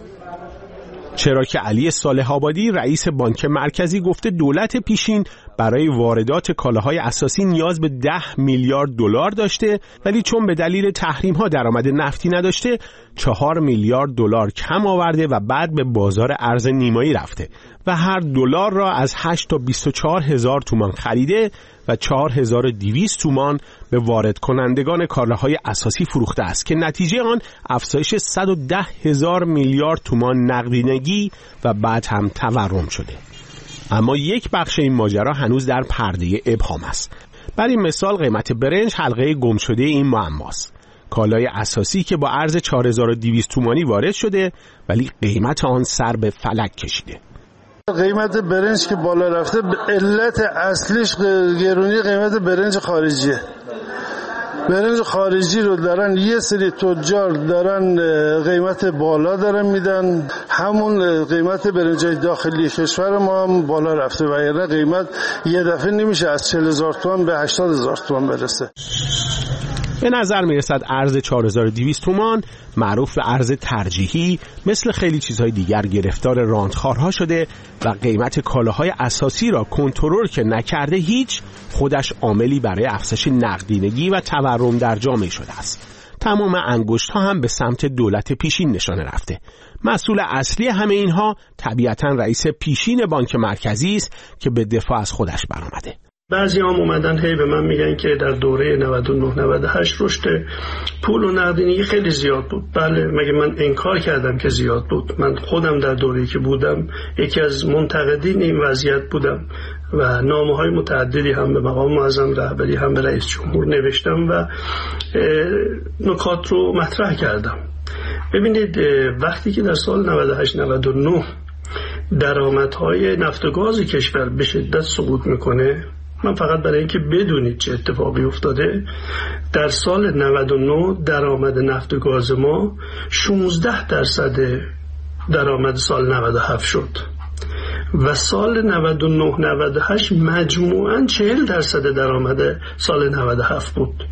Speaker 6: چرا که علی صالح آبادی رئیس بانک مرکزی گفته دولت پیشین برای واردات کالاهای اساسی نیاز به ده میلیارد دلار داشته، ولی چون به دلیل تحریم ها درآمد نفتی نداشته چهار میلیارد دلار کم آورده و بعد به بازار ارز نیمایی رفته و هر دلار را از هشت تا بیست و چهار هزار تومان خریده و چهار هزار و دویست تومان به وارد کنندگان کالاهای اساسی فروخته است که نتیجه آن افزایش صد و ده هزار میلیارد تومان نقدینگی و بعد هم تورم شده. اما یک بخش این ماجرا هنوز در پرده ابهام است. برای مثال قیمت برنج حلقه گم شده این معماست. کالای اساسی که با ارز چهار هزار و دویست تومانی وارد شده ولی قیمت آن سر به فلک کشیده.
Speaker 18: قیمت برنج که بالا رفته علت اصلیش گرونی قیمت برنج خارجیه. برنج خارجی رو دارن یه سری تجار دارن قیمت بالا دارن میدن، همون قیمت برنج داخلی کشور ما هم بالا رفته و یعنی قیمت یه دفعه نمیشه از چهل هزار تومان به هشتاد هزار تومان برسه.
Speaker 6: به نظر میرسد ارز چهار هزار و دویست تومان معروف به ارز ترجیحی مثل خیلی چیزهای دیگر گرفتار راندخوارها شده و قیمت کالاهای اساسی را کنترل که نکرده هیچ خودش عاملی برای افزایش نقدینگی و تورم در جامعه شده است. تمام انگشت‌ها هم به سمت دولت پیشین نشانه رفته. مسئول اصلی همه اینها طبیعتاً رئیس پیشین بانک مرکزی است که به دفاع از خودش برآمده.
Speaker 19: بعضی هم اومدن هی به من میگن که در دوره نود و نه نود و هشت رشد پول و نقدینگی خیلی زیاد بود. بله، مگه من انکار کردم که زیاد بود؟ من خودم در دوره‌ای که بودم یکی از منتقدین این وضعیت بودم و نامه‌های متعددی هم به مقام معظم رهبری هم به رئیس جمهور نوشتم و نکات رو مطرح کردم. ببینید وقتی که در سال نود و هشت نود و نه درآمدهای نفت و گاز کشور به شدت سقوط میکنه، من فقط برای اینکه بدونید چه اتفاقی افتاده، در سال نود و نه درآمد نفت و گاز ما شانزده درصد درآمد سال نود و هفت شد و سال نود و نه نود و هشت مجموعاً چهل درصد درآمد سال نود و هفت بود.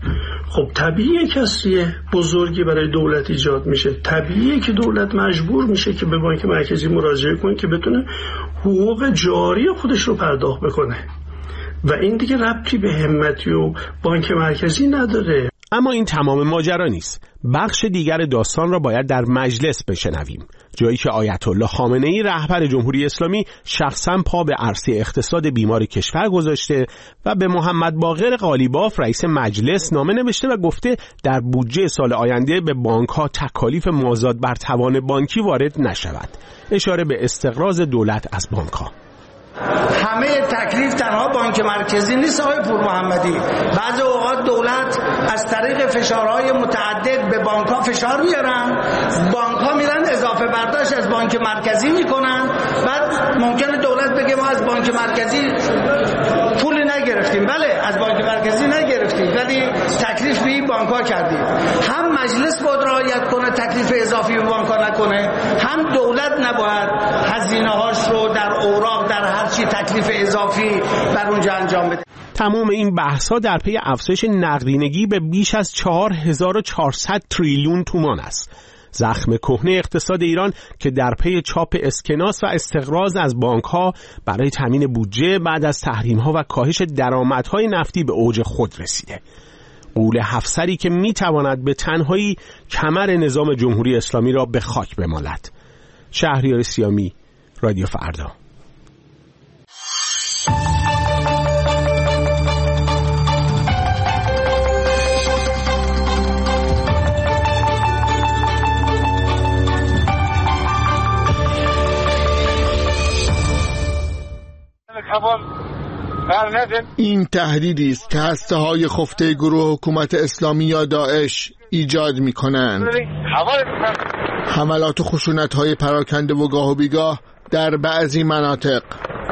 Speaker 19: خب طبیعیه کسی بزرگی برای دولت ایجاد میشه، طبیعیه که دولت مجبور میشه که به بانک مرکزی مراجعه کنه که بتونه حقوق جاری خودش رو پرداخت بکنه و این دیگه ربطی به همتی و بانک مرکزی نداره.
Speaker 6: اما این تمام ماجرا نیست. بخش دیگر داستان را باید در مجلس بشنویم، جایی که آیت الله خامنه‌ای رهبر جمهوری اسلامی شخصا پا به عرصه اقتصاد بیمار کشور گذاشته و به محمد باقر قالیباف رئیس مجلس نامه نوشته و گفته در بودجه سال آینده به بانک‌ها تکالیف مازاد بر توان بانکی وارد نشود، اشاره به استقراض دولت از بانک‌ها.
Speaker 3: همه تکلیف تنها بانک مرکزی نیست آقای پور محمدی. بعضی اوقات دولت از طریق فشارهای متعدد به بانک‌ها فشار میارن، بانک‌ها میرن اضافه برداشت از بانک مرکزی میکنن، بعد ممکنه دولت بگه ما از بانک مرکزی پولی نگرفتیم. بله از بانک مرکزی نگرفتیم ولی تکلیف به این بانک‌ها کردیم. هم مجلس باید رعایت کنه تکلیف اضافی به بانک‌ها نکنه، هم دولت نباید هزینه‌هاش رو در اوراق در هر چی تکلیف اضافی بر اونجا انجام بده.
Speaker 6: تمام این بحث‌ها در پی افزایش نقدینگی به بیش از چهار هزار و چهارصد تریلیون تومان است. زخم کهنه اقتصاد ایران که در پی چاپ اسکناس و استقراض از بانک‌ها برای تامین بودجه بعد از تحریم‌ها و کاهش درآمدهای نفتی به اوج خود رسیده. غول هفسری که می‌تواند به تنهایی کمر نظام جمهوری اسلامی را به خاک بمالد. شهریار سیامی، رادیو فردا.
Speaker 2: این تهدیدی است که هسته‌های خفته گروه حکومت اسلامی یا داعش ایجاد می‌کنند. حملات و خشونت‌های پراکنده و گاه و بیگاه در بعضی مناطق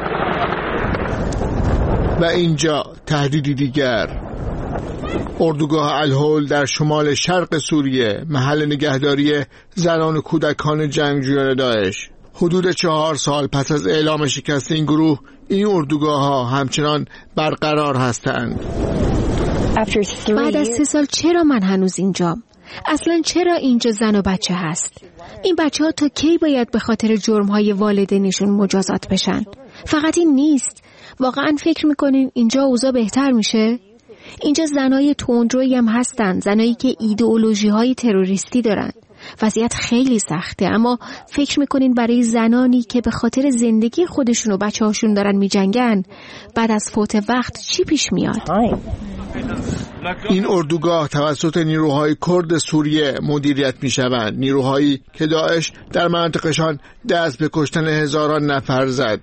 Speaker 2: و اینجا تهدیدی دیگر. اردوگاه الهول در شمال شرق سوریه محل نگهداری زنان و کودکان جنگجویان داعش. حدود چهار سال پس از اعلام شکست این گروه، این اردوگاه ها همچنان برقرار هستند.
Speaker 20: بعد از سه سال چرا من هنوز اینجام؟ اصلا چرا اینجا زن و بچه هست؟ این بچه ها تا کی باید به خاطر جرم های والدینشون مجازات بشن؟ فقط این نیست. واقعا فکر میکنین اینجا اوضاع بهتر میشه؟ اینجا زنای تندرویی هم هستن، زنایی که ایدئولوژی های تروریستی دارن. وضعیت خیلی سخته، اما فکر میکنین برای زنانی که به خاطر زندگی خودشون و بچه هاشون دارن میجنگن بعد از فوت وقت چی پیش میاد؟
Speaker 2: این اردوگاه توسط نیروهای کرد سوریه مدیریت میشوند، نیروهایی که داعش در منطقهشان دست به کشتن هزاران نفر زد.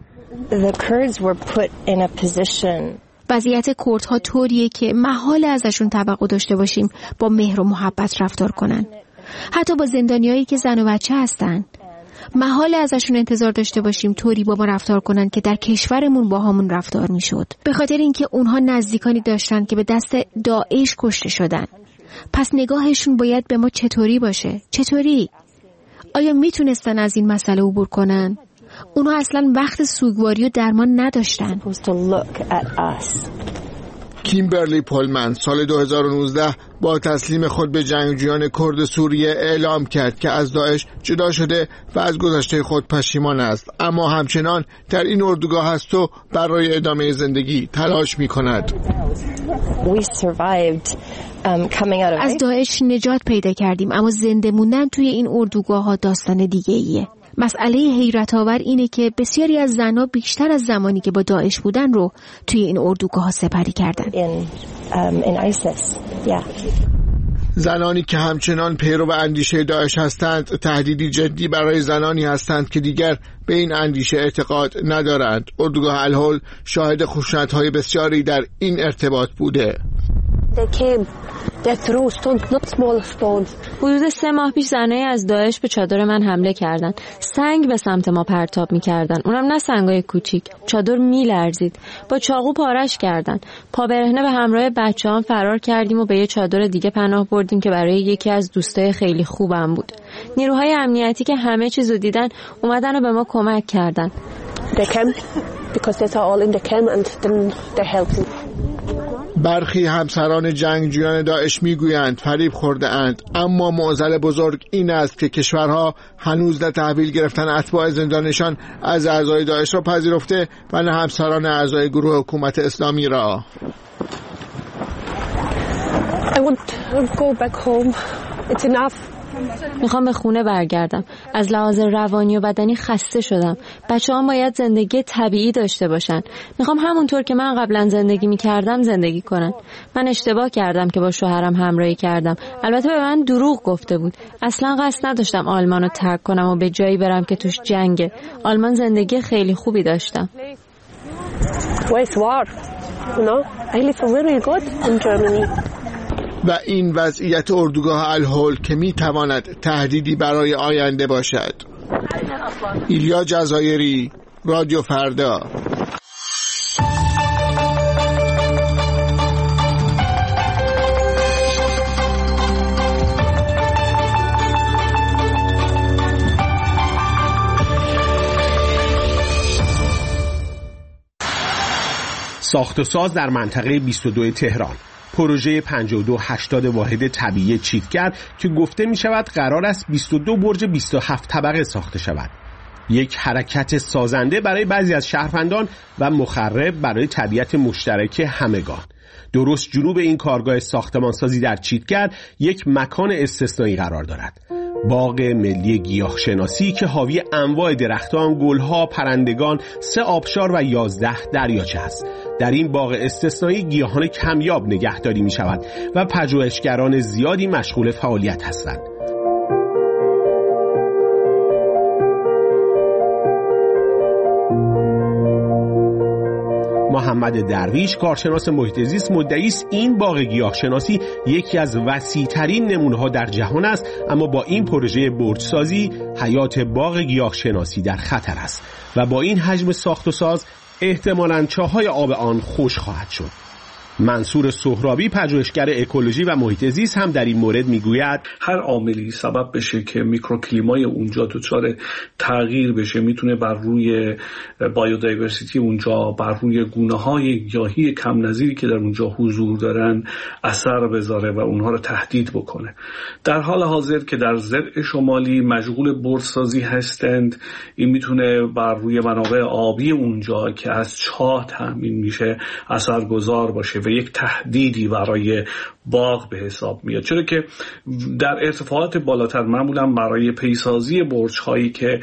Speaker 20: وضعیت کردها طوریه که محال ازشون توقع داشته باشیم با مهر و محبت رفتار کنن. حتی با زندانیایی که زن و بچه هستن محال ازشون انتظار داشته باشیم طوری با ما رفتار کنن که در کشورمون با همون رفتار میشد، به خاطر اینکه اونها نزدیکانی داشتن که به دست داعش کشته شدن. پس نگاهشون باید به ما چطوری باشه؟ چطوری؟ آیا میتونستن از این مسئله عبور کنن؟ اونها اصلا وقت سوگواری و درمان نداشتن.
Speaker 2: کیمبرلی پولمن سال دو هزار و نوزده با تسلیم خود به جنگجویان کرد سوریه اعلام کرد که از داعش جدا شده و از گذشته خود پشیمان است، اما همچنان در این اردوگاه است و برای ادامه زندگی تلاش می کند.
Speaker 20: از داعش نجات پیدا کردیم، اما زنده موندن توی این اردوگاه ها داستان دیگه ایه. مسئله حیرت آور اینه که بسیاری از زنها بیشتر از زمانی که با داعش بودن رو توی این اردوگاه ها سپری کردن. in, um, in ISIS. Yeah.
Speaker 2: زنانی که همچنان پیرو اندیشه داعش هستند تهدیدی جدی برای زنانی هستند که دیگر به این اندیشه اعتقاد ندارند. اردوگاه الهول شاهد خشونت‌های بسیاری در این ارتباط بوده.
Speaker 21: حدود سه ماه پیش زنای از داعش به چادر من حمله کردن. سنگ به سمت ما پرتاب می‌کردن، اونم نه سنگای کوچیک. چادر میلرزید. با چاقو پارش کردن. پا برهنه به همراه بچه‌ام فرار کردیم و به یه چادر دیگه پناه بردیم که برای یکی از دوستای خیلی خوبم بود. نیروهای امنیتی که همه چیزو دیدن اومدن و به ما کمک کردن.
Speaker 2: برخی همسران جنگجویان داعش میگویند فریب خورده اند، اما معضل بزرگ این است که کشورها هنوز در تحویل گرفتن اتباع زندانشان از اعضای داعش را پذیرفته و نه همسران اعضای گروه حکومت اسلامی را.
Speaker 21: I want to go back home. It's enough. میخوام به خونه برگردم. از لحاظ روانی و بدنی خسته شدم. بچه هم باید زندگی طبیعی داشته باشن. میخوام همونطور که من قبلا زندگی میکردم زندگی کنن. من اشتباه کردم که با شوهرم همراهی کردم. البته به من دروغ گفته بود. اصلا قصد نداشتم آلمان رو ترک کنم و به جایی برم که توش جنگه. آلمان زندگی خیلی خوبی داشتم.
Speaker 4: Where's war? No, I live very good in Germany.
Speaker 2: و این وضعیت اردوگاه الحل که می تواند تهدیدی برای آینده باشد. ایلیا جزایری، رادیو فردا.
Speaker 6: ساخت و ساز در منطقه بیست و دو تهران. پروژه پنجاه و دو هشتاد واحد طبیعی چیتگر که گفته می شود قرار است بیست و دو برج بیست و هفت طبقه ساخته شود. یک حرکت سازنده برای بعضی از شهروندان و مخرب برای طبیعت مشترک همگان. درست جنوب این کارگاه ساختمانسازی در چیتگر یک مکان استثنایی قرار دارد. باغ ملی گیاهشناسی که حاوی انواع درختان، گلها، پرندگان، سه آبشار و یازده دریاچه است. در این باغ استثنایی گیاهان کمیاب نگهداری می شود و پژوهشگران زیادی مشغول فعالیت هستند. محمد درویش، کارشناس محیط زیست، مدعی است این باغ گیاهشناسی یکی از وسیع‌ترین نمونه‌ها در جهان است، اما با این پروژه برج‌سازی حیات باغ گیاهشناسی در خطر است و با این حجم ساخت و ساز احتمالاً چاهای آب آن خشک خواهد شد. منصور سهرابی، پژوهشگر اکولوژی و محیط زیست، هم در این مورد میگوید
Speaker 5: هر عاملی سبب بشه که میکروکلیمای اونجا دچار تغییر بشه میتونه بر روی بایودایورسیتی اونجا، بر روی گونه‌های گیاهی کم نظیری که در اونجا حضور دارن اثر بذاره و اونها رو تهدید بکنه. در حال حاضر که در زرع شمالی مشغول برج‌سازی هستند، این میتونه بر روی منابع آبی اونجا که از چاه تامین میشه اثرگذار باشه و یک تهدیدی برای باغ به حساب میاد، چرا که در ارتفاعات بالاتر معمولا برای پیسازی برج‌هایی که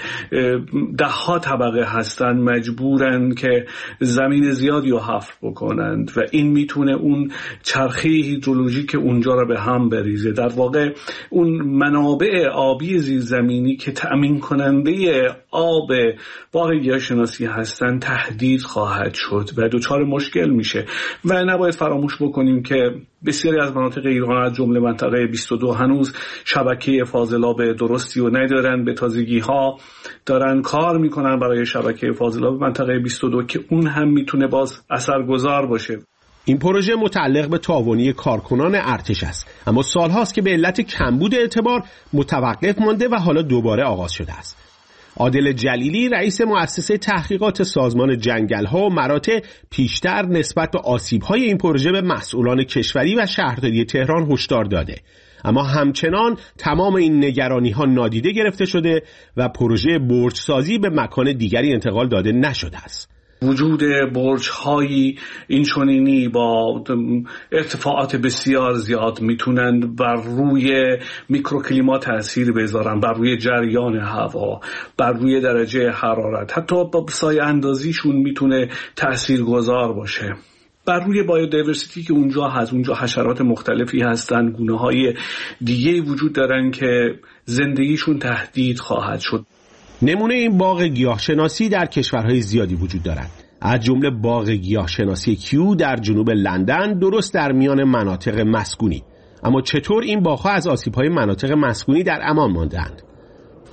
Speaker 5: ده ها طبقه هستند مجبورن که زمین زیادی رو حفر بکنند و این میتونه اون چرخه هیدرولوژیک اونجا رو به هم بریزه. در واقع اون منابع آبی زیرزمینی که تأمین کننده آب باغ گیاهشناسی هستند تهدید خواهد شد و دچار مشکل میشه. و نباید فراموش بکنیم که بسیاری از مناطق ایران از جمله منطقه بیست و دو هنوز شبکه فاضلاب درستی رو ندارن. به تازگی ها دارن کار میکنن برای شبکه فاضلاب منطقه بیست و دو که اون هم میتونه باز اثرگذار باشه.
Speaker 6: این پروژه متعلق به تعاونی کارکنان ارتش است، اما سالهاست که به علت کمبود اعتبار متوقف مانده و حالا دوباره آغاز شده است. عادل جلیلی، رئیس مؤسسه تحقیقات سازمان جنگل‌ها و مراتع، پیشتر نسبت به آسیب‌های این پروژه به مسئولان کشوری و شهرداری تهران هشدار داده، اما همچنان تمام این نگرانی‌ها نادیده گرفته شده و پروژه برج‌سازی به مکان دیگری انتقال داده نشده است.
Speaker 5: وجود برج‌هایی این چنینی با ارتفاعات بسیار زیاد میتونند بر روی میکروکلیما تأثیر بذارن، بر روی جریان هوا، بر روی درجه حرارت، حتی با سایه اندازیشون میتونه تأثیرگذار باشه. بر روی بایودایورسیتی که اونجا هست، اونجا حشرات مختلفی هستن، گونه‌های دیگه وجود دارن که زندگیشون تهدید خواهد شد.
Speaker 6: نمونه این باغ گیاهشناسی در کشورهای زیادی وجود دارد، از جمله باغ گیاهشناسی کیو در جنوب لندن، درست در میان مناطق مسکونی. اما چطور این باغ‌ها از آسیب‌های مناطق مسکونی در امان ماندند؟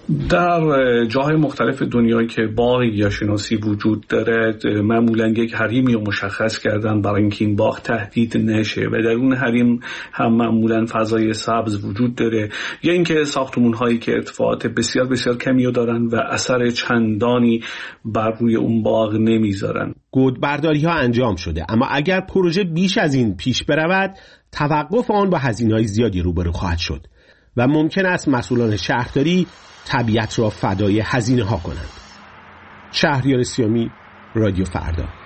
Speaker 5: در جاهای مختلف دنیایی که باغ گیاهشناسی وجود داره معمولا یک حریمی رو مشخص کردن برای اینکه این باغ تهدید نشه و در اون حریم هم معمولا فضای سبز وجود داره یا اینکه ساختمون هایی که ارتفاعات بسیار بسیار کمی دارن و اثر چندانی بر روی اون باغ نمیذارن.
Speaker 6: گودبرداری ها انجام شده، اما اگر پروژه بیش از این پیش برود توقف آن با هزینه‌های زیادی روبرو خواهد شد و ممکن است مسئولان شهرداری طبیعت را فدای هزینه ها کنند. شهریار سیامی، رادیو فردا.